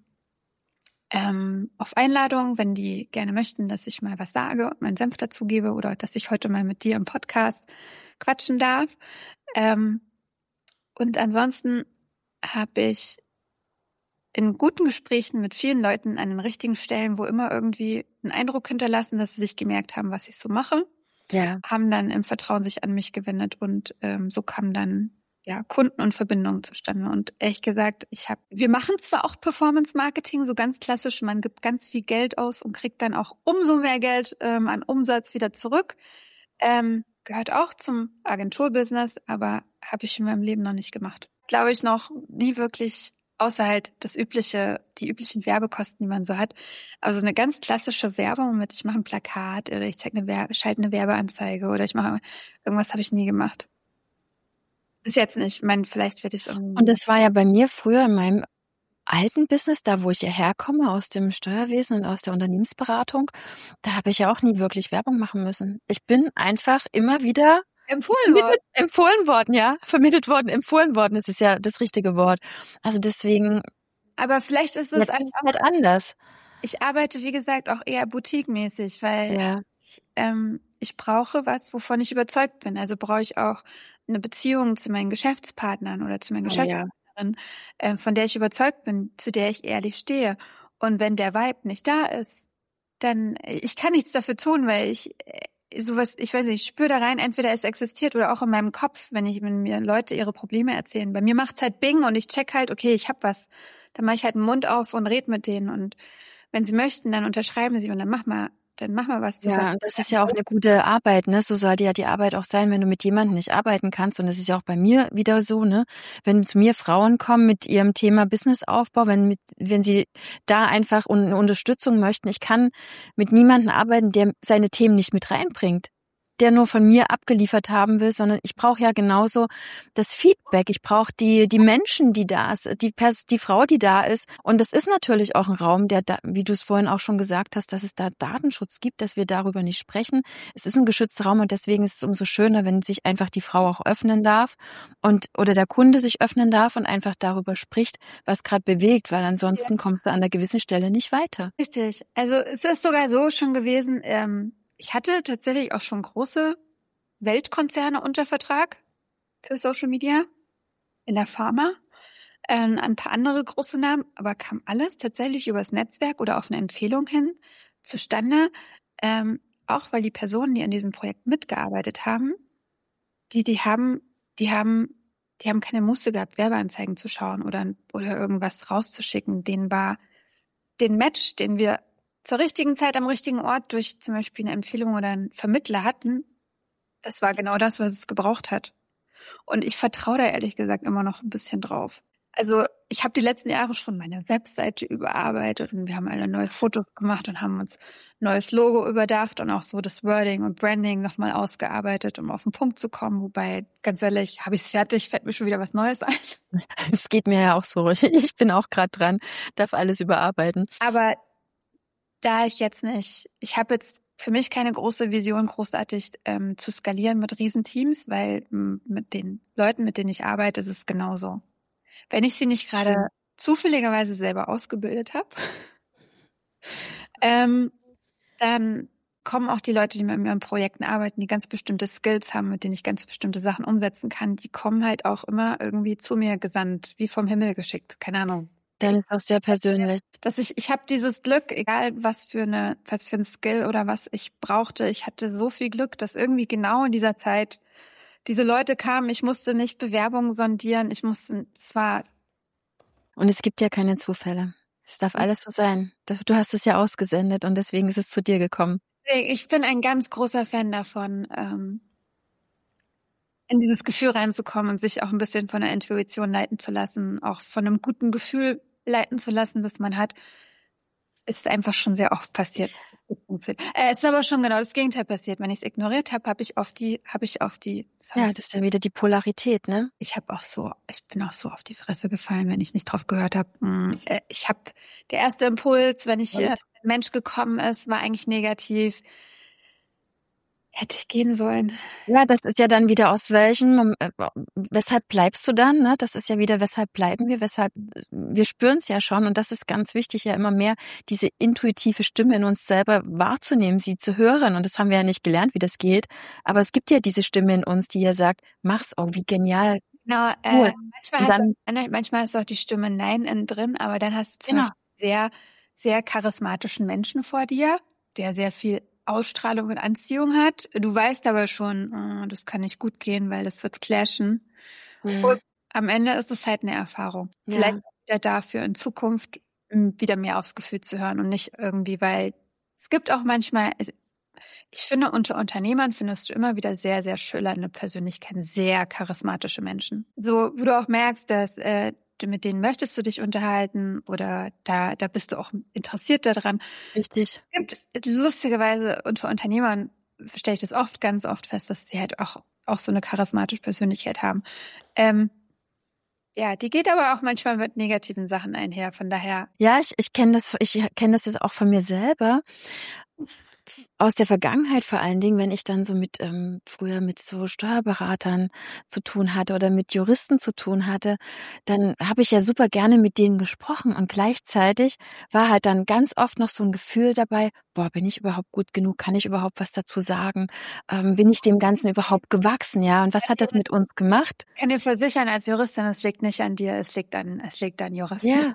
ähm, auf Einladung, wenn die gerne möchten, dass ich mal was sage und meinen Senf dazugebe oder dass ich heute mal mit dir im Podcast quatschen darf. Ähm, und ansonsten habe ich in guten Gesprächen mit vielen Leuten an den richtigen Stellen, wo immer irgendwie einen Eindruck hinterlassen, dass sie sich gemerkt haben, was ich so mache, Ja. haben dann im Vertrauen sich an mich gewendet und ähm, so kamen dann ja Kunden und Verbindungen zustande. Und ehrlich gesagt, ich habe, wir machen zwar auch Performance Marketing, so ganz klassisch, man gibt ganz viel Geld aus und kriegt dann auch umso mehr Geld ähm, an Umsatz wieder zurück. Ähm, gehört auch zum Agenturbusiness, aber habe ich in meinem Leben noch nicht gemacht. Glaube ich noch nie wirklich, außer halt das übliche, die üblichen Werbekosten, die man so hat. Also eine ganz klassische Werbung mit, ich mache ein Plakat oder ich zeige eine Werbe, schalte eine Werbeanzeige oder ich mache irgendwas, habe ich nie gemacht. Bis jetzt nicht. Ich meine, vielleicht werde ich es irgendwie. Und das war ja bei mir früher in meinem alten Business, da wo ich ja herkomme, aus dem Steuerwesen und aus der Unternehmensberatung, da habe ich ja auch nie wirklich Werbung machen müssen. Ich bin einfach immer wieder empfohlen worden. empfohlen worden, ja, vermittelt worden, empfohlen worden, das ist ja das richtige Wort. Also deswegen, Aber vielleicht ist es jetzt ist es halt anders. Ich arbeite, wie gesagt, auch eher boutique-mäßig, weil Ja. ich, ähm, ich brauche was, wovon ich überzeugt bin. Also brauche ich auch eine Beziehung zu meinen Geschäftspartnern oder zu meinen Oh, ja. Geschäftspartnerinnen, äh, von der ich überzeugt bin, zu der ich ehrlich stehe. Und wenn der Vibe nicht da ist, dann, ich kann nichts dafür tun, weil ich äh, sowas, ich weiß nicht, ich spüre da rein, entweder es existiert oder auch in meinem Kopf, wenn ich, wenn mir Leute ihre Probleme erzählen. Bei mir macht's halt Bing und ich check halt, okay, ich hab was. Dann mache ich halt den Mund auf und red mit denen und wenn sie möchten, dann unterschreiben sie und dann mach mal, dann mach mal was zusammen. Ja, und das ist ja auch eine gute Arbeit, ne? So sollte ja die Arbeit auch sein, wenn du mit jemandem nicht arbeiten kannst. Und das ist ja auch bei mir wieder so, ne? Wenn zu mir Frauen kommen mit ihrem Thema Businessaufbau, wenn mit, wenn sie da einfach eine Unterstützung möchten, ich kann mit niemandem arbeiten, der seine Themen nicht mit reinbringt, der nur von mir abgeliefert haben will, sondern ich brauche ja genauso das Feedback. Ich brauche die die Menschen, die da ist, die Pers- die Frau, die da ist. Und das ist natürlich auch ein Raum, der, da, wie du es vorhin auch schon gesagt hast, dass es da Datenschutz gibt, dass wir darüber nicht sprechen. Es ist ein geschützter Raum und deswegen ist es umso schöner, wenn sich einfach die Frau auch öffnen darf und oder der Kunde sich öffnen darf und einfach darüber spricht, was gerade bewegt, weil ansonsten Ja. kommst du an der gewissen Stelle nicht weiter. Richtig. Also es ist sogar so schon gewesen, ähm, ich hatte tatsächlich auch schon große Weltkonzerne unter Vertrag für Social Media in der Pharma, ähm, ein paar andere große Namen, aber kam alles tatsächlich übers Netzwerk oder auf eine Empfehlung hin zustande, ähm, auch weil die Personen, die an diesem Projekt mitgearbeitet haben, die, die haben, die haben, die haben keine Muße gehabt, Werbeanzeigen zu schauen oder, oder irgendwas rauszuschicken. Denen war den Match, den wir zur richtigen Zeit am richtigen Ort durch zum Beispiel eine Empfehlung oder einen Vermittler hatten, das war genau das, was es gebraucht hat. Und ich vertraue da ehrlich gesagt immer noch ein bisschen drauf. Also ich habe die letzten Jahre schon meine Webseite überarbeitet und wir haben alle neue Fotos gemacht und haben uns ein neues Logo überdacht und auch so das Wording und Branding nochmal ausgearbeitet, um auf den Punkt zu kommen. Wobei, ganz ehrlich, habe ich es fertig, fällt mir schon wieder was Neues ein. Es geht mir ja auch so. Ich bin auch gerade dran, darf alles überarbeiten. Aber da ich jetzt nicht, ich habe jetzt für mich keine große Vision, großartig ähm, zu skalieren mit Riesenteams, weil m, mit den Leuten, mit denen ich arbeite, ist es genauso. Wenn ich sie nicht gerade Schön. zufälligerweise selber ausgebildet habe, ähm, dann kommen auch die Leute, die mit mir an Projekten arbeiten, die ganz bestimmte Skills haben, mit denen ich ganz bestimmte Sachen umsetzen kann, die kommen halt auch immer irgendwie zu mir gesandt, wie vom Himmel geschickt, keine Ahnung. Dann ist auch sehr persönlich. Dass ich, ich habe dieses Glück, egal was für eine, was für ein Skill oder was ich brauchte, ich hatte so viel Glück, dass irgendwie genau in dieser Zeit diese Leute kamen. Ich musste nicht Bewerbungen sondieren. Ich musste, es war. Und es gibt ja keine Zufälle. Es darf alles so sein. Das, du hast es ja ausgesendet und deswegen ist es zu dir gekommen. Ich bin ein ganz großer Fan davon, ähm, in dieses Gefühl reinzukommen und sich auch ein bisschen von der Intuition leiten zu lassen, auch von einem guten Gefühl leiten zu lassen, das man hat. Ist einfach schon sehr oft passiert. Äh, ist aber schon genau das Gegenteil passiert. Wenn ich es ignoriert habe, habe ich auf die, habe ich auf die. Ja, das ist ja wieder die Polarität, ne? Ich habe auch so, ich bin auch so auf die Fresse gefallen, wenn ich nicht drauf gehört habe. Ich habe der erste Impuls, wenn ich äh, ein Mensch gekommen ist, war eigentlich negativ. Hätte ich gehen sollen. Ja, das ist ja dann wieder aus welchen, äh, weshalb bleibst du dann, ne? Das ist ja wieder, weshalb bleiben wir, weshalb, wir spüren es ja schon und das ist ganz wichtig, ja immer mehr diese intuitive Stimme in uns selber wahrzunehmen, sie zu hören und das haben wir ja nicht gelernt, wie das geht, aber es gibt ja diese Stimme in uns, die ja sagt, mach's, oh, wie genial. Genau, äh, manchmal, dann, hast du, manchmal ist auch die Stimme Nein innen drin, aber dann hast du zum genau. Beispiel sehr, sehr charismatischen Menschen vor dir, der sehr viel Ausstrahlung und Anziehung hat. Du weißt aber schon, oh, das kann nicht gut gehen, weil das wird clashen. Mhm. Und am Ende ist es halt eine Erfahrung. Ja. Vielleicht wieder dafür in Zukunft wieder mehr aufs Gefühl zu hören und nicht irgendwie, weil es gibt auch manchmal, ich finde, unter Unternehmern findest du immer wieder sehr, sehr schillernde Persönlichkeiten, sehr charismatische Menschen. So, wo du auch merkst, dass äh, mit denen möchtest du dich unterhalten oder da, da bist du auch interessiert daran. Richtig. Lustigerweise unter Unternehmern stelle ich das oft, ganz oft fest, dass sie halt auch, auch so eine charismatische Persönlichkeit haben. Ähm, ja, die geht aber auch manchmal mit negativen Sachen einher, von daher. Ja, ich, ich kenne das, ich kenne das jetzt auch von mir selber. Aus der Vergangenheit vor allen Dingen, wenn ich dann so mit ähm, früher mit so Steuerberatern zu tun hatte oder mit Juristen zu tun hatte, dann habe ich ja super gerne mit denen gesprochen und gleichzeitig war halt dann ganz oft noch so ein Gefühl dabei, boah, bin ich überhaupt gut genug, kann ich überhaupt was dazu sagen, ähm, bin ich dem Ganzen überhaupt gewachsen, ja, und was hat das mit uns gemacht? Ich kann dir versichern, als Juristin, es liegt nicht an dir, es liegt an, es liegt an Juristen. Ja.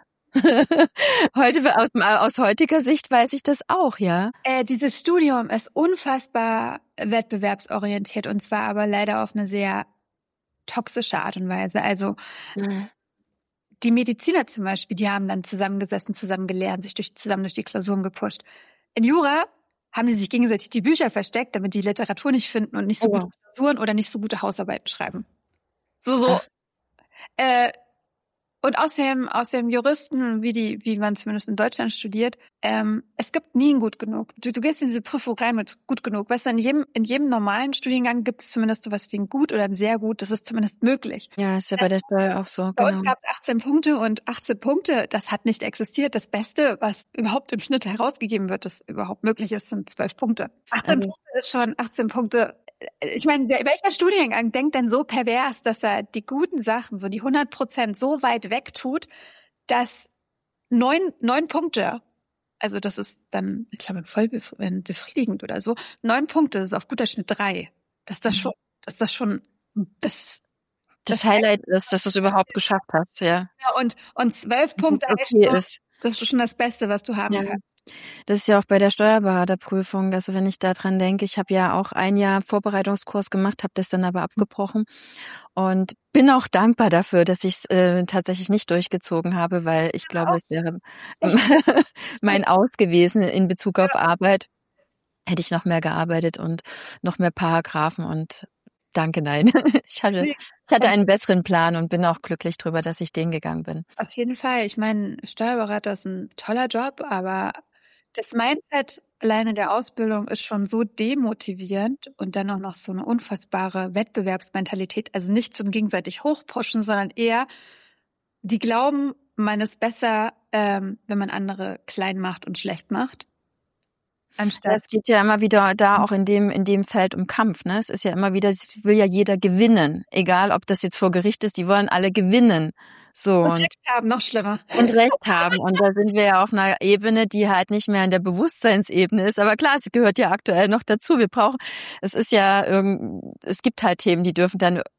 Heute aus, aus heutiger Sicht weiß ich das auch, ja. Äh, dieses Studium ist unfassbar wettbewerbsorientiert und zwar aber leider auf eine sehr toxische Art und Weise. Also mhm. die Mediziner zum Beispiel, die haben dann zusammengesessen, zusammen gelernt, sich durch, zusammen durch die Klausuren gepusht. In Jura haben die sich gegenseitig die Bücher versteckt, damit die Literatur nicht finden und nicht so oh. gute Klausuren oder nicht so gute Hausarbeiten schreiben. So, so. Äh, Und außerdem, außerdem Juristen, wie die, wie man zumindest in Deutschland studiert, ähm, es gibt nie ein gut genug. Du, du gehst in diese Prüfung rein mit gut genug. Weißt du, in jedem, in jedem normalen Studiengang gibt es zumindest sowas wie ein gut oder ein sehr gut. Das ist zumindest möglich. Ja, ist ja bei der Steuer auch so. Bei genau. uns gab es achtzehn Punkte und achtzehn Punkte, das hat nicht existiert. Das Beste, was überhaupt im Schnitt herausgegeben wird, das überhaupt möglich ist, sind zwölf Punkte. achtzehn also. Punkte ist schon achtzehn Punkte. Ich meine, welcher Studiengang denkt denn so pervers, dass er die guten Sachen, so die hundert Prozent so weit weg tut, dass neun, neun Punkte, also das ist dann, ich glaube, voll befriedigend oder so, neun Punkte, das ist auf guter Schnitt drei. Dass das schon, dass das schon, das, das, das Highlight ist, dass du es überhaupt geschafft hast, ja. Ja, und, und zwölf Punkte okay ist. Das ist schon das Beste, was du haben ja. kannst. Das ist ja auch bei der Steuerberaterprüfung, also wenn ich da dran denke, ich habe ja auch ein Jahr Vorbereitungskurs gemacht, habe das dann aber abgebrochen und bin auch dankbar dafür, dass ich es äh, tatsächlich nicht durchgezogen habe, weil ich glaube, es wäre mein Aus gewesen in Bezug auf Arbeit. Hätte ich noch mehr gearbeitet und noch mehr Paragraphen und danke, nein. Ich hatte, ich hatte einen besseren Plan und bin auch glücklich drüber, dass ich den gegangen bin. Auf jeden Fall. Ich meine, Steuerberater ist ein toller Job, aber das Mindset alleine der Ausbildung ist schon so demotivierend und dann auch noch so eine unfassbare Wettbewerbsmentalität. Also nicht zum gegenseitig hochpushen, sondern eher, die glauben, man ist besser, ähm, wenn man andere klein macht und schlecht macht. Anstatt. Es geht ja immer wieder da auch in dem in dem Feld um Kampf, ne? Es ist ja immer wieder, es will ja jeder gewinnen, egal ob das jetzt vor Gericht ist, die wollen alle gewinnen. So und, und Recht haben, noch schlimmer. Und Recht haben und da sind wir ja auf einer Ebene, die halt nicht mehr in der Bewusstseinsebene ist, aber klar, es gehört ja aktuell noch dazu. Wir brauchen, es ist ja irgend, es gibt halt Themen, die dürfen dann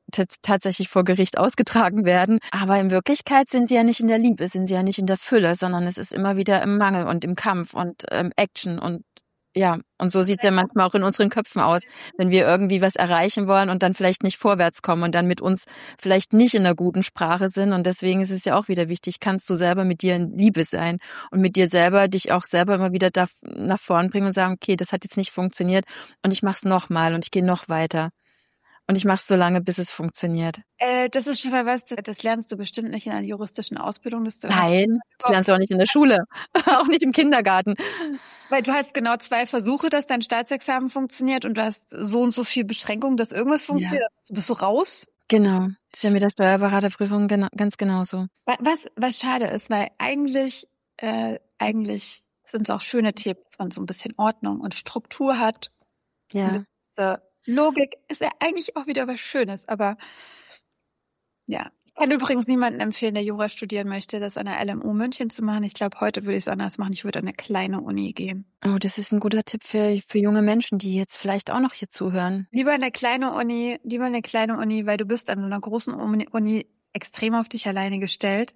t- tatsächlich vor Gericht ausgetragen werden. Aber in Wirklichkeit sind sie ja nicht in der Liebe, sind sie ja nicht in der Fülle, sondern es ist immer wieder im Mangel und im Kampf und ähm, Action und ja, und so sieht's ja manchmal auch in unseren Köpfen aus, wenn wir irgendwie was erreichen wollen und dann vielleicht nicht vorwärts kommen und dann mit uns vielleicht nicht in einer guten Sprache sind. Und deswegen ist es ja auch wieder wichtig, kannst du selber mit dir in Liebe sein und mit dir selber dich auch selber immer wieder da nach vorn bringen und sagen, okay, das hat jetzt nicht funktioniert und ich mach's nochmal und ich gehe noch weiter. Und ich mache es so lange, bis es funktioniert. Äh, das ist schon mal was, das lernst du bestimmt nicht in einer juristischen Ausbildung. Das du Nein, das lernst du auch nicht in der Schule, auch nicht im Kindergarten. Weil du hast genau zwei Versuche, dass dein Staatsexamen funktioniert und du hast so und so viel Beschränkungen, dass irgendwas funktioniert. Ja. Also bist du raus? Genau, das ist ja mit der Steuerberaterprüfung gena- ganz genauso. Was, was schade ist, weil eigentlich, äh, eigentlich sind es auch schöne Themen, dass man so ein bisschen Ordnung und Struktur hat. Ja. Und Logik ist ja eigentlich auch wieder was Schönes, aber ja. Ich kann übrigens niemanden empfehlen, der Jura studieren möchte, das an der L M U München zu machen. Ich glaube, heute würde ich es anders machen. Ich würde an eine kleine Uni gehen. Oh, das ist ein guter Tipp für, für junge Menschen, die jetzt vielleicht auch noch hier zuhören. Lieber eine kleine Uni, lieber eine kleine Uni, weil du bist an so einer großen Uni, Uni extrem auf dich alleine gestellt.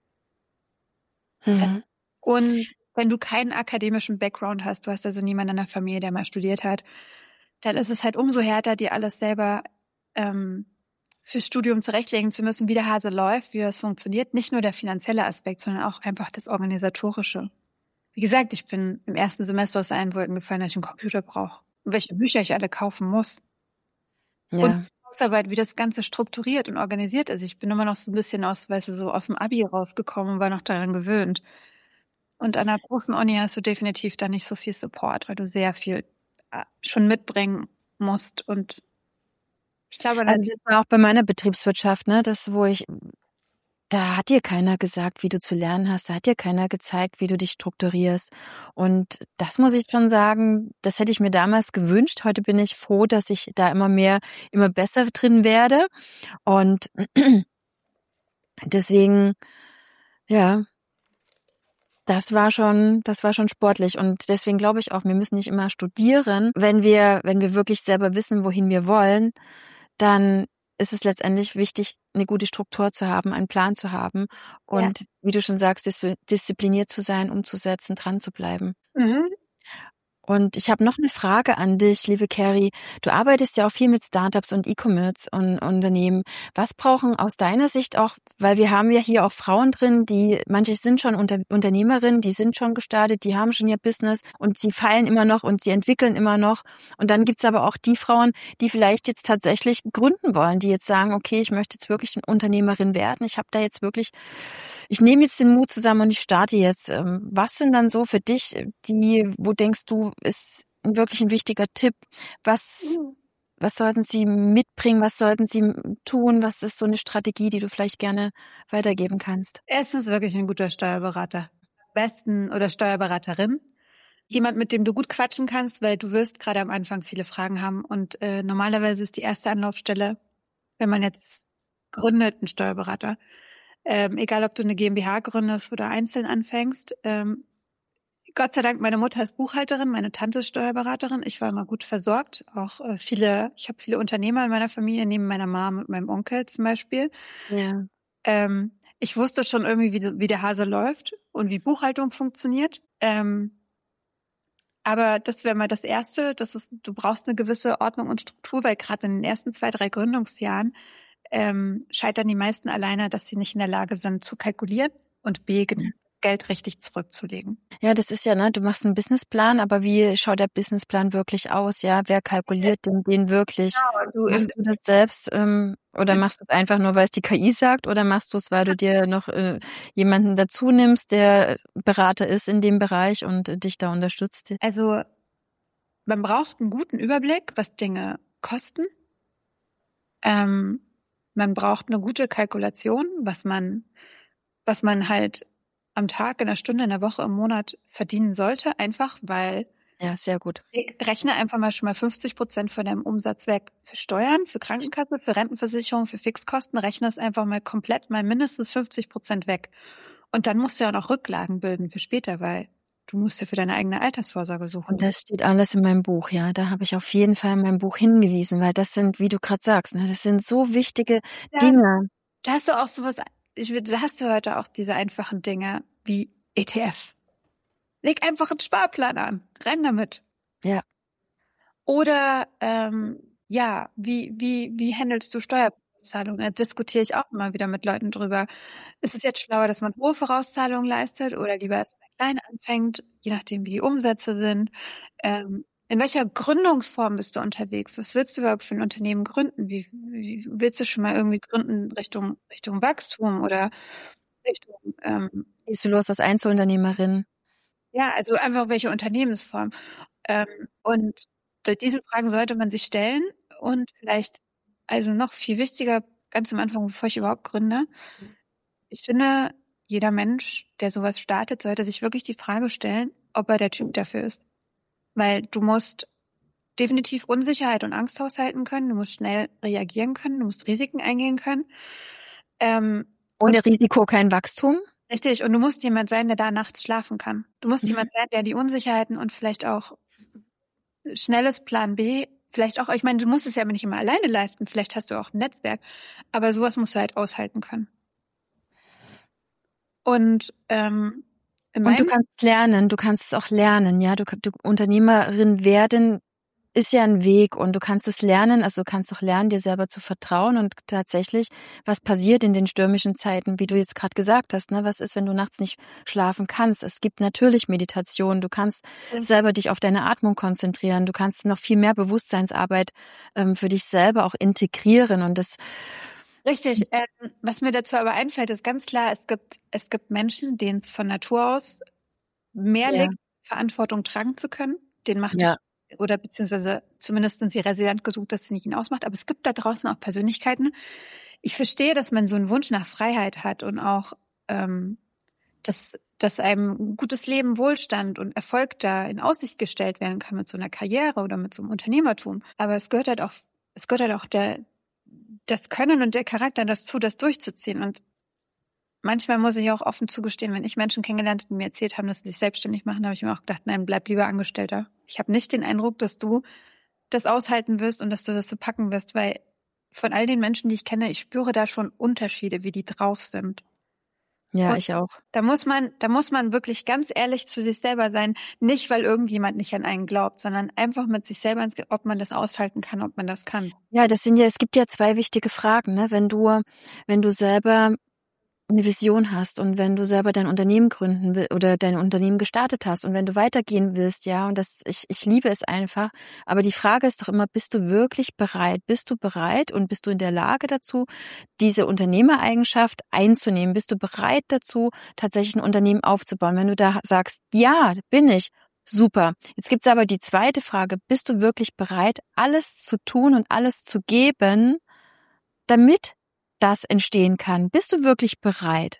Mhm. Und wenn du keinen akademischen Background hast, du hast also niemanden in der Familie, der mal studiert hat, dann ist es halt umso härter, dir alles selber ähm, fürs Studium zurechtlegen zu müssen, wie der Hase läuft, wie das funktioniert. Nicht nur der finanzielle Aspekt, sondern auch einfach das Organisatorische. Wie gesagt, ich bin im ersten Semester aus allen Wolken gefallen, dass ich einen Computer brauche. Und welche Bücher ich alle kaufen muss. Ja. Und Hausarbeit, wie das Ganze strukturiert und organisiert ist. Ich bin immer noch so ein bisschen aus, weißt du, so aus dem Abi rausgekommen und war noch daran gewöhnt. Und an einer großen Uni hast du definitiv da nicht so viel Support, weil du sehr viel schon mitbringen musst. Und ich glaube, also das war auch bei meiner Betriebswirtschaft, ne, das, wo ich, da hat dir keiner gesagt, wie du zu lernen hast, da hat dir keiner gezeigt, wie du dich strukturierst. Und das muss ich schon sagen, das hätte ich mir damals gewünscht. Heute bin ich froh, dass ich da immer mehr, immer besser drin werde. Und deswegen, ja, das war schon, das war schon sportlich. Und deswegen glaube ich auch, wir müssen nicht immer studieren. Wenn wir, wenn wir wirklich selber wissen, wohin wir wollen, dann ist es letztendlich wichtig, eine gute Struktur zu haben, einen Plan zu haben und, ja, wie du schon sagst, diszipliniert zu sein, umzusetzen, dran zu bleiben. Mhm. Und ich habe noch eine Frage an dich, liebe Carrie. Du arbeitest ja auch viel mit Startups und E-Commerce-Unternehmen. Was brauchen aus deiner Sicht auch, weil wir haben ja hier auch Frauen drin, die, manche sind schon Unter- Unternehmerinnen, die sind schon gestartet, die haben schon ihr Business und sie fallen immer noch und sie entwickeln immer noch. Und dann gibt's aber auch die Frauen, die vielleicht jetzt tatsächlich gründen wollen, die jetzt sagen, okay, ich möchte jetzt wirklich eine Unternehmerin werden. Ich habe da jetzt wirklich, ich nehme jetzt den Mut zusammen und ich starte jetzt. Was sind dann so für dich die, wo denkst du, ist wirklich ein wichtiger Tipp? Was, was sollten sie mitbringen? Was sollten sie tun? Was ist so eine Strategie, die du vielleicht gerne weitergeben kannst? Erstens wirklich ein guter Steuerberater. Am besten oder Steuerberaterin. Jemand, mit dem du gut quatschen kannst, weil du wirst gerade am Anfang viele Fragen haben. Und äh, normalerweise ist die erste Anlaufstelle, wenn man jetzt gründet, ein Steuerberater. Ähm, egal, ob du eine GmbH gründest oder einzeln anfängst. Ähm, Gott sei Dank, meine Mutter ist Buchhalterin, meine Tante ist Steuerberaterin. Ich war immer gut versorgt. Auch äh, viele, ich habe viele Unternehmer in meiner Familie, neben meiner Mom und meinem Onkel zum Beispiel. Ja. Ähm, ich wusste schon irgendwie, wie, wie der Hase läuft und wie Buchhaltung funktioniert. Ähm, aber das wäre mal das Erste. Das ist, du brauchst eine gewisse Ordnung und Struktur, weil gerade in den ersten zwei, drei Gründungsjahren ähm, scheitern die meisten alleine, dass sie nicht in der Lage sind zu kalkulieren und B, Geld richtig zurückzulegen. Ja, das ist ja, ne, du machst einen Businessplan, aber wie schaut der Businessplan wirklich aus? Ja, wer kalkuliert denn den wirklich? Genau, du machst du das selbst ähm, oder machst du es einfach nur, weil es die K I sagt, oder machst du es, weil du dir noch äh, jemanden dazu nimmst, der Berater ist in dem Bereich und äh, dich da unterstützt? Also man braucht einen guten Überblick, was Dinge kosten. Ähm, man braucht eine gute Kalkulation, was man, was man halt am Tag, in der Stunde, in der Woche, im Monat verdienen sollte, einfach weil... Ja, sehr gut. Rechne einfach mal schon mal fünfzig Prozent von deinem Umsatz weg für Steuern, für Krankenkasse, für Rentenversicherung, für Fixkosten. Rechne es einfach mal komplett, mal mindestens fünfzig Prozent weg. Und dann musst du ja auch noch Rücklagen bilden für später, weil du musst ja für deine eigene Altersvorsorge suchen. Und das steht alles in meinem Buch, ja. Da habe ich auf jeden Fall in meinem Buch hingewiesen, weil das sind, wie du gerade sagst, ne, das sind so wichtige Da hast, Dinge. da hast du auch sowas, ich, will- da hast du heute auch diese einfachen Dinge wie E T F. Leg einfach einen Sparplan an, renn damit. Ja. Oder ähm, ja, wie wie wie handelst du Steuervorauszahlungen? Da diskutiere ich auch immer wieder mit Leuten drüber. Ist es jetzt schlauer, dass man hohe Vorauszahlungen leistet oder lieber erst mal klein anfängt, je nachdem wie die Umsätze sind? Ähm, in welcher Gründungsform bist du unterwegs? Was willst du überhaupt für ein Unternehmen gründen? Wie, wie willst du schon mal irgendwie gründen Richtung Richtung Wachstum oder Richtung ähm, Gehst du los als Einzelunternehmerin? ja, also einfach welche Unternehmensform. Ähm, und diese Fragen sollte man sich stellen und vielleicht, also noch viel wichtiger, ganz am Anfang, bevor ich überhaupt gründe, ich finde, jeder Mensch, der sowas startet, sollte sich wirklich die Frage stellen, ob er der Typ dafür ist. Weil du musst definitiv Unsicherheit und Angst haushalten können, du musst schnell reagieren können, du musst Risiken eingehen können. Ähm, Ohne und Risiko kein Wachstum? richtig, und du musst jemand sein, der da nachts schlafen kann. Du musst Mhm. jemand sein, der die Unsicherheiten und vielleicht auch schnelles Plan B, vielleicht auch, ich meine, du musst es ja nicht immer alleine leisten, vielleicht hast du auch ein Netzwerk, aber sowas musst du halt aushalten können. Und ähm, in Und du meinem, kannst lernen, du kannst es auch lernen, ja. Du, du Unternehmerin werden ist ja ein Weg und du kannst es lernen, also du kannst auch lernen, dir selber zu vertrauen und tatsächlich, was passiert in den stürmischen Zeiten, wie du jetzt gerade gesagt hast, ne? Was ist, wenn du nachts nicht schlafen kannst? Es gibt natürlich Meditation, du kannst Ja. selber dich auf deine Atmung konzentrieren, du kannst noch viel mehr Bewusstseinsarbeit ähm, für dich selber auch integrieren und das richtig, ähm, was mir dazu aber einfällt, ist ganz klar, es gibt, es gibt Menschen, denen es von Natur aus mehr ja, liegt, Verantwortung tragen zu können. Den macht ja, es, oder beziehungsweise zumindest sind sie resilient gesucht, dass es nicht ihn ausmacht. Aber es gibt da draußen auch Persönlichkeiten. Ich verstehe, dass man so einen Wunsch nach Freiheit hat und auch, ähm, dass, dass einem ein gutes Leben, Wohlstand und Erfolg da in Aussicht gestellt werden kann mit so einer Karriere oder mit so einem Unternehmertum. Aber es gehört halt auch, es gehört halt auch der, das Können und der Charakter dazu, das durchzuziehen. Und manchmal muss ich auch offen zugestehen, wenn ich Menschen kennengelernt habe, die mir erzählt haben, dass sie sich selbstständig machen, habe ich mir auch gedacht, nein, bleib lieber Angestellter. Ich habe nicht den Eindruck, dass du das aushalten wirst und dass du das so packen wirst, weil von all den Menschen, die ich kenne, ich spüre da schon Unterschiede, wie die drauf sind. ja, Und ich auch. da muss man, da muss man wirklich ganz ehrlich zu sich selber sein, nicht weil irgendjemand nicht an einen glaubt, sondern einfach mit sich selber, ob man das aushalten kann, ob man das kann. Ja, das sind ja, es gibt ja zwei wichtige Fragen, ne? Wenn du, wenn du selber eine Vision hast und wenn du selber dein Unternehmen gründen will oder dein Unternehmen gestartet hast und wenn du weitergehen willst, ja, und das, ich, ich liebe es einfach, aber die Frage ist doch immer, bist du wirklich bereit? Bist du bereit und bist du in der Lage dazu, diese Unternehmereigenschaft einzunehmen? Bist du bereit dazu, tatsächlich ein Unternehmen aufzubauen? Wenn du da sagst, ja, bin ich, super. Jetzt gibt's aber die zweite Frage, bist du wirklich bereit, alles zu tun und alles zu geben, damit das entstehen kann? Bist du wirklich bereit?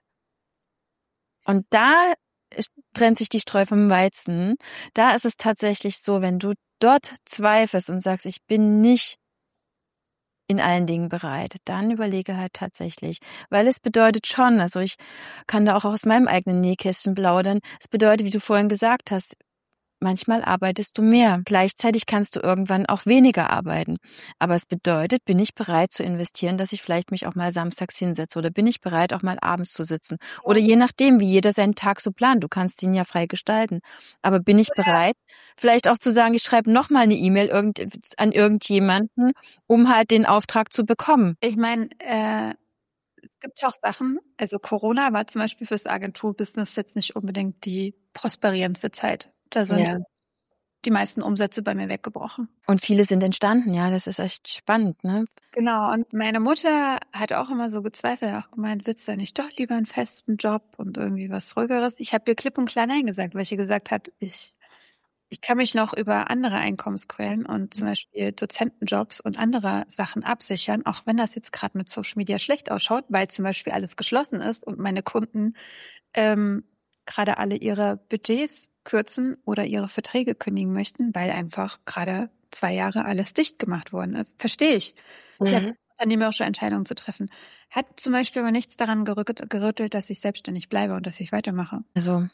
Und da trennt sich die Spreu vom Weizen. Da ist es tatsächlich so, wenn du dort zweifelst und sagst, ich bin nicht in allen Dingen bereit, dann überlege halt tatsächlich, weil es bedeutet schon, also ich kann da auch aus meinem eigenen Nähkästchen plaudern, es bedeutet, wie du vorhin gesagt hast, manchmal arbeitest du mehr. Gleichzeitig kannst du irgendwann auch weniger arbeiten. Aber es bedeutet, bin ich bereit zu investieren, dass ich vielleicht mich auch mal samstags hinsetze oder bin ich bereit, auch mal abends zu sitzen. Oder je nachdem, wie jeder seinen Tag so plant. Du kannst ihn ja frei gestalten. Aber bin ich bereit, vielleicht auch zu sagen, ich schreibe nochmal eine E-Mail irgend, an irgendjemanden, um halt den Auftrag zu bekommen. Ich meine, äh, es gibt auch Sachen, also Corona war zum Beispiel fürs Agenturbusiness jetzt nicht unbedingt die prosperierendste Zeit. Da sind Ja. die meisten Umsätze bei mir weggebrochen. Und viele sind entstanden, ja, das ist echt spannend, ne? Genau, und meine Mutter hat auch immer so gezweifelt, auch gemeint, willst du nicht doch lieber einen festen Job und irgendwie was Ruhigeres? Ich habe ihr klipp und klar Nein gesagt, weil sie gesagt hat, ich, ich kann mich noch über andere Einkommensquellen und zum Beispiel Dozentenjobs und andere Sachen absichern, auch wenn das jetzt gerade mit Social Media schlecht ausschaut, weil zum Beispiel alles geschlossen ist und meine Kunden ähm, gerade alle ihre Budgets kürzen oder ihre Verträge kündigen möchten, weil einfach gerade zwei Jahre alles dicht gemacht worden ist. Verstehe ich. Ich Mhm. habe unternehmerische Entscheidungen zu treffen. Hat zum Beispiel aber nichts daran gerüttelt, gerüttelt, dass ich selbstständig bleibe und dass ich weitermache. Also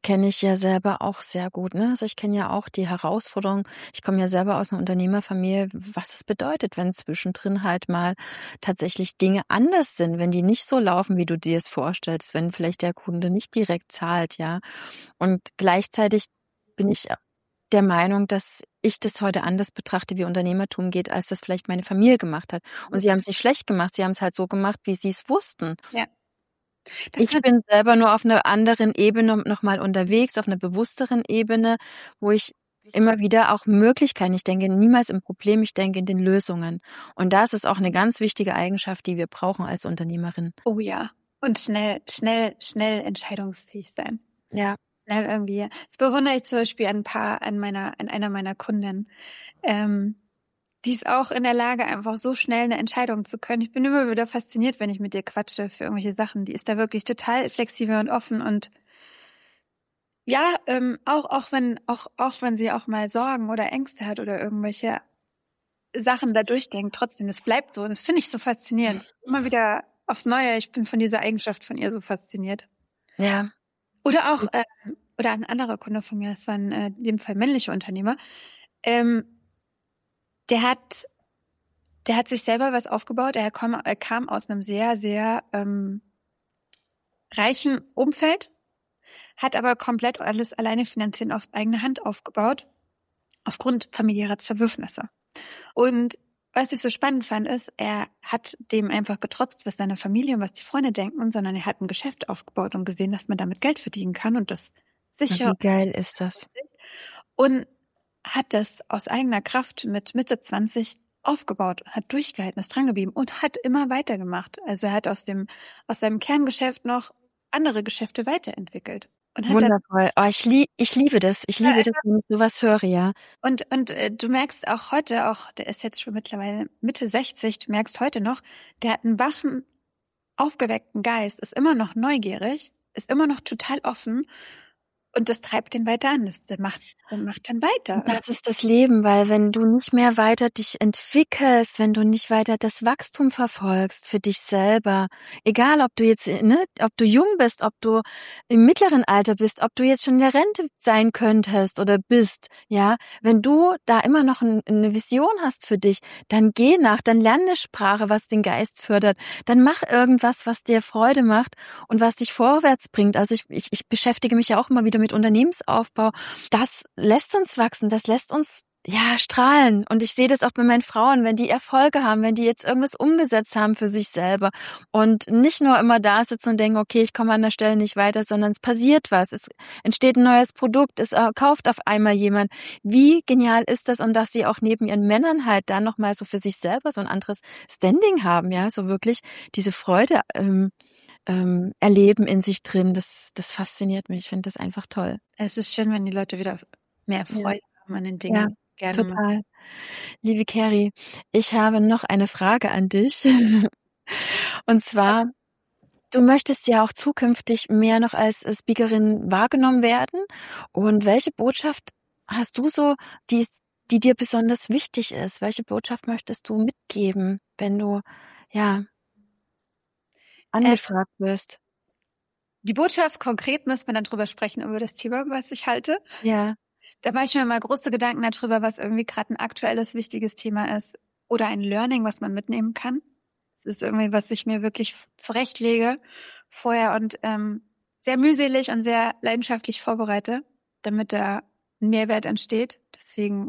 kenne ich ja selber auch sehr gut, ne? Also ich kenne ja auch die Herausforderung. Ich komme ja selber aus einer Unternehmerfamilie, was es bedeutet, wenn zwischendrin halt mal tatsächlich Dinge anders sind, wenn die nicht so laufen, wie du dir es vorstellst, wenn vielleicht der Kunde nicht direkt zahlt, ja. Und gleichzeitig bin ich der Meinung, dass ich das heute anders betrachte, wie Unternehmertum geht, als das vielleicht meine Familie gemacht hat. Und sie haben es nicht schlecht gemacht, sie haben es halt so gemacht, wie sie es wussten. Ja. Das Ich bin selber nur auf einer anderen Ebene nochmal unterwegs, auf einer bewussteren Ebene, wo ich immer wieder auch Möglichkeiten, ich denke niemals im Problem, ich denke in den Lösungen. Und das ist auch eine ganz wichtige Eigenschaft, die wir brauchen als Unternehmerin. Oh ja. Und schnell, schnell, schnell entscheidungsfähig sein. Ja. Schnell irgendwie. Das bewundere ich zum Beispiel an ein paar, an meiner, an einer meiner Kundinnen. Ähm, die ist auch in der Lage, einfach so schnell eine Entscheidung zu können. Ich bin immer wieder fasziniert, wenn ich mit ihr quatsche für irgendwelche Sachen. Die ist da wirklich total flexibel und offen und ja, ähm, auch, auch wenn, auch, auch wenn sie auch mal Sorgen oder Ängste hat oder irgendwelche Sachen da durchdenkt, trotzdem, das bleibt so. Und das finde ich so faszinierend. Immer wieder aufs Neue. Ich bin von dieser Eigenschaft von ihr so fasziniert. Ja. Oder auch, äh, oder ein anderer Kunde von mir, das waren äh, in dem Fall männliche Unternehmer, ähm, der hat, der hat sich selber was aufgebaut. Er kam, er kam aus einem sehr, sehr ähm, reichen Umfeld, hat aber komplett alles alleine finanziert auf eigene Hand aufgebaut, aufgrund familiärer Zerwürfnisse. Und was ich so spannend fand, ist, er hat dem einfach getrotzt, was seine Familie und was die Freunde denken, sondern er hat ein Geschäft aufgebaut und gesehen, dass man damit Geld verdienen kann und das sicher. Wie geil ist das? Und hat das aus eigener Kraft mit Mitte zwanzig aufgebaut und hat durchgehalten, ist drangeblieben und hat immer weitergemacht. Also er hat aus dem, aus seinem Kerngeschäft noch andere Geschäfte weiterentwickelt. Und hat Wundervoll. Oh, ich, lieb, ich liebe das. Ich liebe ja, das, wenn ich sowas höre, ja. Und, und äh, du merkst auch heute, auch der ist jetzt schon mittlerweile Mitte sechzig, du merkst heute noch, der hat einen wachen, aufgeweckten Geist, ist immer noch neugierig, ist immer noch total offen. Und das treibt den weiter an, das macht, macht dann weiter. Das ist das Leben, weil wenn du nicht mehr weiter dich entwickelst, wenn du nicht weiter das Wachstum verfolgst für dich selber, egal ob du jetzt, ne, ob du jung bist, ob du im mittleren Alter bist, ob du jetzt schon in der Rente sein könntest oder bist, ja, wenn du da immer noch ein, eine Vision hast für dich, dann geh nach, dann lerne eine Sprache, was den Geist fördert, dann mach irgendwas, was dir Freude macht und was dich vorwärts bringt. Also ich, ich, ich beschäftige mich ja auch immer wieder mit Unternehmensaufbau, das lässt uns wachsen, das lässt uns ja strahlen. Und ich sehe das auch bei meinen Frauen, wenn die Erfolge haben, wenn die jetzt irgendwas umgesetzt haben für sich selber und nicht nur immer da sitzen und denken, okay, ich komme an der Stelle nicht weiter, sondern es passiert was, es entsteht ein neues Produkt, es kauft auf einmal jemand. Wie genial ist das? Und dass sie auch neben ihren Männern halt dann nochmal so für sich selber so ein anderes Standing haben, ja, so wirklich diese Freude ähm, Ähm, erleben in sich drin, das, das fasziniert mich. Ich finde das einfach toll. Es ist schön, wenn die Leute wieder mehr Freude ja. haben an den Dingen. Ja, gerne total. Machen. Liebe Carrie, ich habe noch eine Frage an dich. Und zwar, du möchtest ja auch zukünftig mehr noch als Speakerin wahrgenommen werden. Und welche Botschaft hast du so, die, die dir besonders wichtig ist? Welche Botschaft möchtest du mitgeben, wenn du, ja, angefragt wirst? Die Botschaft konkret müssen wir dann drüber sprechen, über das Thema, was ich halte. Ja. Da mache ich mir mal große Gedanken darüber, was irgendwie gerade ein aktuelles, wichtiges Thema ist oder ein Learning, was man mitnehmen kann. Das ist irgendwie, was ich mir wirklich zurechtlege vorher und ähm, sehr mühselig und sehr leidenschaftlich vorbereite, damit da ein Mehrwert entsteht. Deswegen,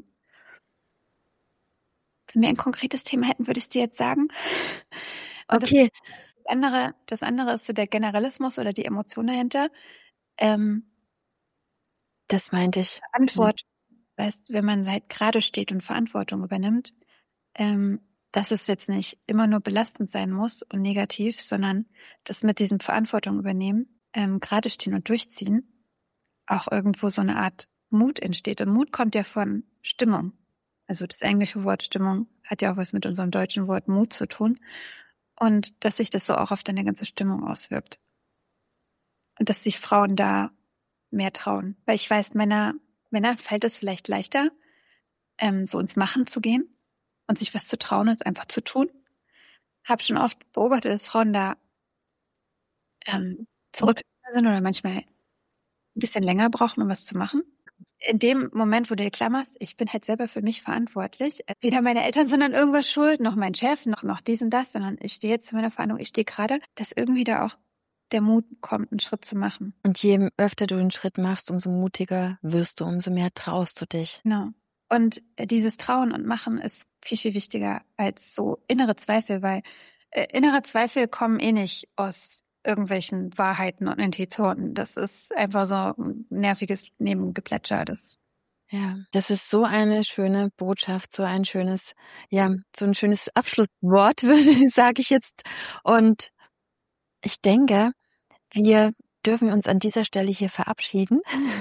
wenn wir ein konkretes Thema hätten, würde ich es dir jetzt sagen. Und okay. Das andere, das andere ist so der Generalismus oder die Emotion dahinter. Ähm, das meinte ich. Verantwortung, weißt, wenn man halt gerade steht und Verantwortung übernimmt, ähm, dass es jetzt nicht immer nur belastend sein muss und negativ, sondern dass mit diesem Verantwortung übernehmen, ähm, gerade stehen und durchziehen, auch irgendwo so eine Art Mut entsteht. Und Mut kommt ja von Stimmung. Also das englische Wort Stimmung hat ja auch was mit unserem deutschen Wort Mut zu tun. Und dass sich das so auch auf deine ganze Stimmung auswirkt. Und dass sich Frauen da mehr trauen. Weil ich weiß, Männer, Männer fällt es vielleicht leichter, ähm, so ins Machen zu gehen und sich was zu trauen, als einfach zu tun. Hab schon oft beobachtet, dass Frauen da ähm, zurück sind oder manchmal ein bisschen länger brauchen, um was zu machen. In dem Moment, wo du dir klar machst, ich bin halt selber für mich verantwortlich. Weder meine Eltern sind an irgendwas schuld, noch mein Chef, noch, noch dies und das, sondern ich stehe jetzt zu meiner Verantwortung. Ich stehe gerade, dass irgendwie da auch der Mut kommt, einen Schritt zu machen. Und je öfter du einen Schritt machst, umso mutiger wirst du, umso mehr traust du dich. Genau. Und dieses Trauen und Machen ist viel, viel wichtiger als so innere Zweifel, weil äh, innere Zweifel kommen eh nicht aus irgendwelchen Wahrheiten und Intuitionen. Das ist einfach so ein nerviges Nebengeplätscher. Das Ja, das ist so eine schöne Botschaft, so ein schönes, ja, so ein schönes Abschlusswort, sage ich jetzt. Und ich denke, wir dürfen uns an dieser Stelle hier verabschieden.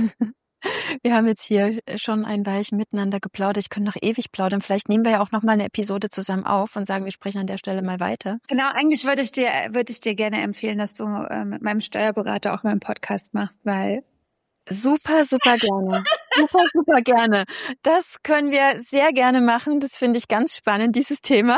Wir haben jetzt hier schon ein Weilchen miteinander geplaudert. Ich könnte noch ewig plaudern. Vielleicht nehmen wir ja auch noch mal eine Episode zusammen auf und sagen, wir sprechen an der Stelle mal weiter. Genau, eigentlich würde ich dir, würde ich dir gerne empfehlen, dass du äh, mit meinem Steuerberater auch mal einen Podcast machst, weil Super, super gerne. Super, super gerne. Das können wir sehr gerne machen. Das finde ich ganz spannend, dieses Thema.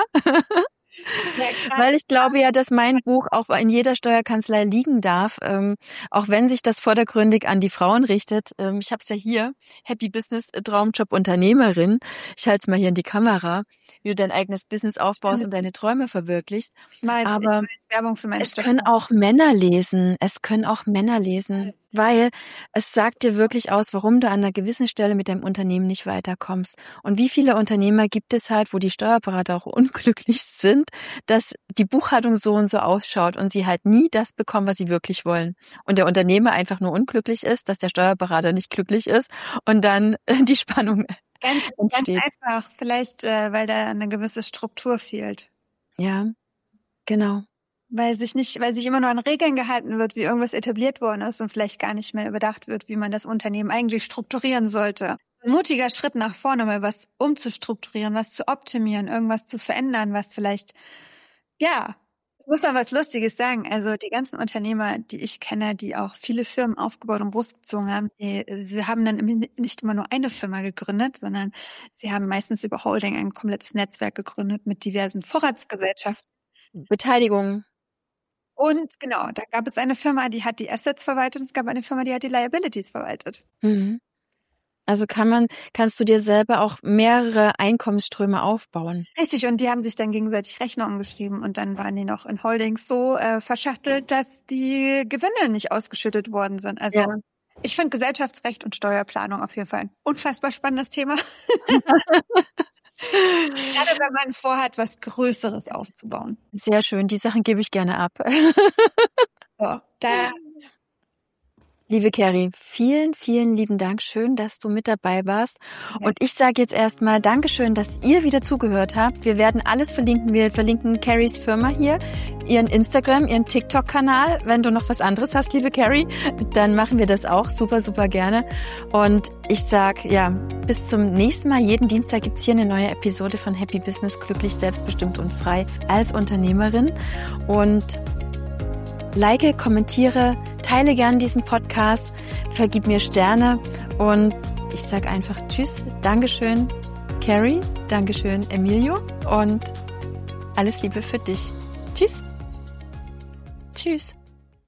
Ja, weil ich glaube ja, dass mein Buch auch in jeder Steuerkanzlei liegen darf, ähm, auch wenn sich das vordergründig an die Frauen richtet. Ähm, ich habe es ja hier, Happy Business, Traumjob, Unternehmerin. Ich halte es mal hier in die Kamera, wie du dein eigenes Business aufbaust und deine Träume verwirklichst. Ich mache jetzt, Aber ich mache jetzt Werbung für meine es können auch Männer lesen. Es können auch Männer lesen. Weil es sagt dir wirklich aus, warum du an einer gewissen Stelle mit deinem Unternehmen nicht weiterkommst. Und wie viele Unternehmer gibt es halt, wo die Steuerberater auch unglücklich sind, dass die Buchhaltung so und so ausschaut und sie halt nie das bekommen, was sie wirklich wollen. Und der Unternehmer einfach nur unglücklich ist, dass der Steuerberater nicht glücklich ist und dann die Spannung ganz, entsteht. Ganz einfach, vielleicht äh, weil da eine gewisse Struktur fehlt. Ja, genau. Weil sich nicht, weil sich immer nur an Regeln gehalten wird, wie irgendwas etabliert worden ist und vielleicht gar nicht mehr überdacht wird, wie man das Unternehmen eigentlich strukturieren sollte. Ein mutiger Schritt nach vorne, mal was umzustrukturieren, was zu optimieren, irgendwas zu verändern, was vielleicht, ja, ich muss mal was Lustiges sagen. Also die ganzen Unternehmer, die ich kenne, die auch viele Firmen aufgebaut und großgezogen haben, die, sie haben dann nicht immer nur eine Firma gegründet, sondern sie haben meistens über Holding ein komplettes Netzwerk gegründet mit diversen Vorratsgesellschaften. Beteiligung. Und genau, da gab es eine Firma, die hat die Assets verwaltet, und es gab eine Firma, die hat die Liabilities verwaltet. Mhm. Also kann man, kannst du dir selber auch mehrere Einkommensströme aufbauen. Richtig, und die haben sich dann gegenseitig Rechnungen geschrieben und dann waren die noch in Holdings so äh, verschachtelt, dass die Gewinne nicht ausgeschüttet worden sind. Also ja. Ich finde Gesellschaftsrecht und Steuerplanung auf jeden Fall ein unfassbar spannendes Thema. Gerade wenn man vorhat, was Größeres aufzubauen. Sehr schön, die Sachen gebe ich gerne ab. So, da Liebe Carrie, vielen, vielen lieben Dank. Schön, dass du mit dabei warst. Und ich sage jetzt erstmal Dankeschön, dass ihr wieder zugehört habt. Wir werden alles verlinken. Wir verlinken Carries Firma hier, ihren Instagram, ihren TikTok-Kanal. Wenn du noch was anderes hast, liebe Carrie, dann machen wir das auch super, super gerne. Und ich sage, ja, bis zum nächsten Mal. Jeden Dienstag gibt's hier eine neue Episode von Happy Business, glücklich, selbstbestimmt und frei als Unternehmerin. Und like, kommentiere, teile gerne diesen Podcast, vergib mir Sterne und ich sage einfach Tschüss, Dankeschön Carrie, Dankeschön Emilio und alles Liebe für dich. Tschüss. Tschüss.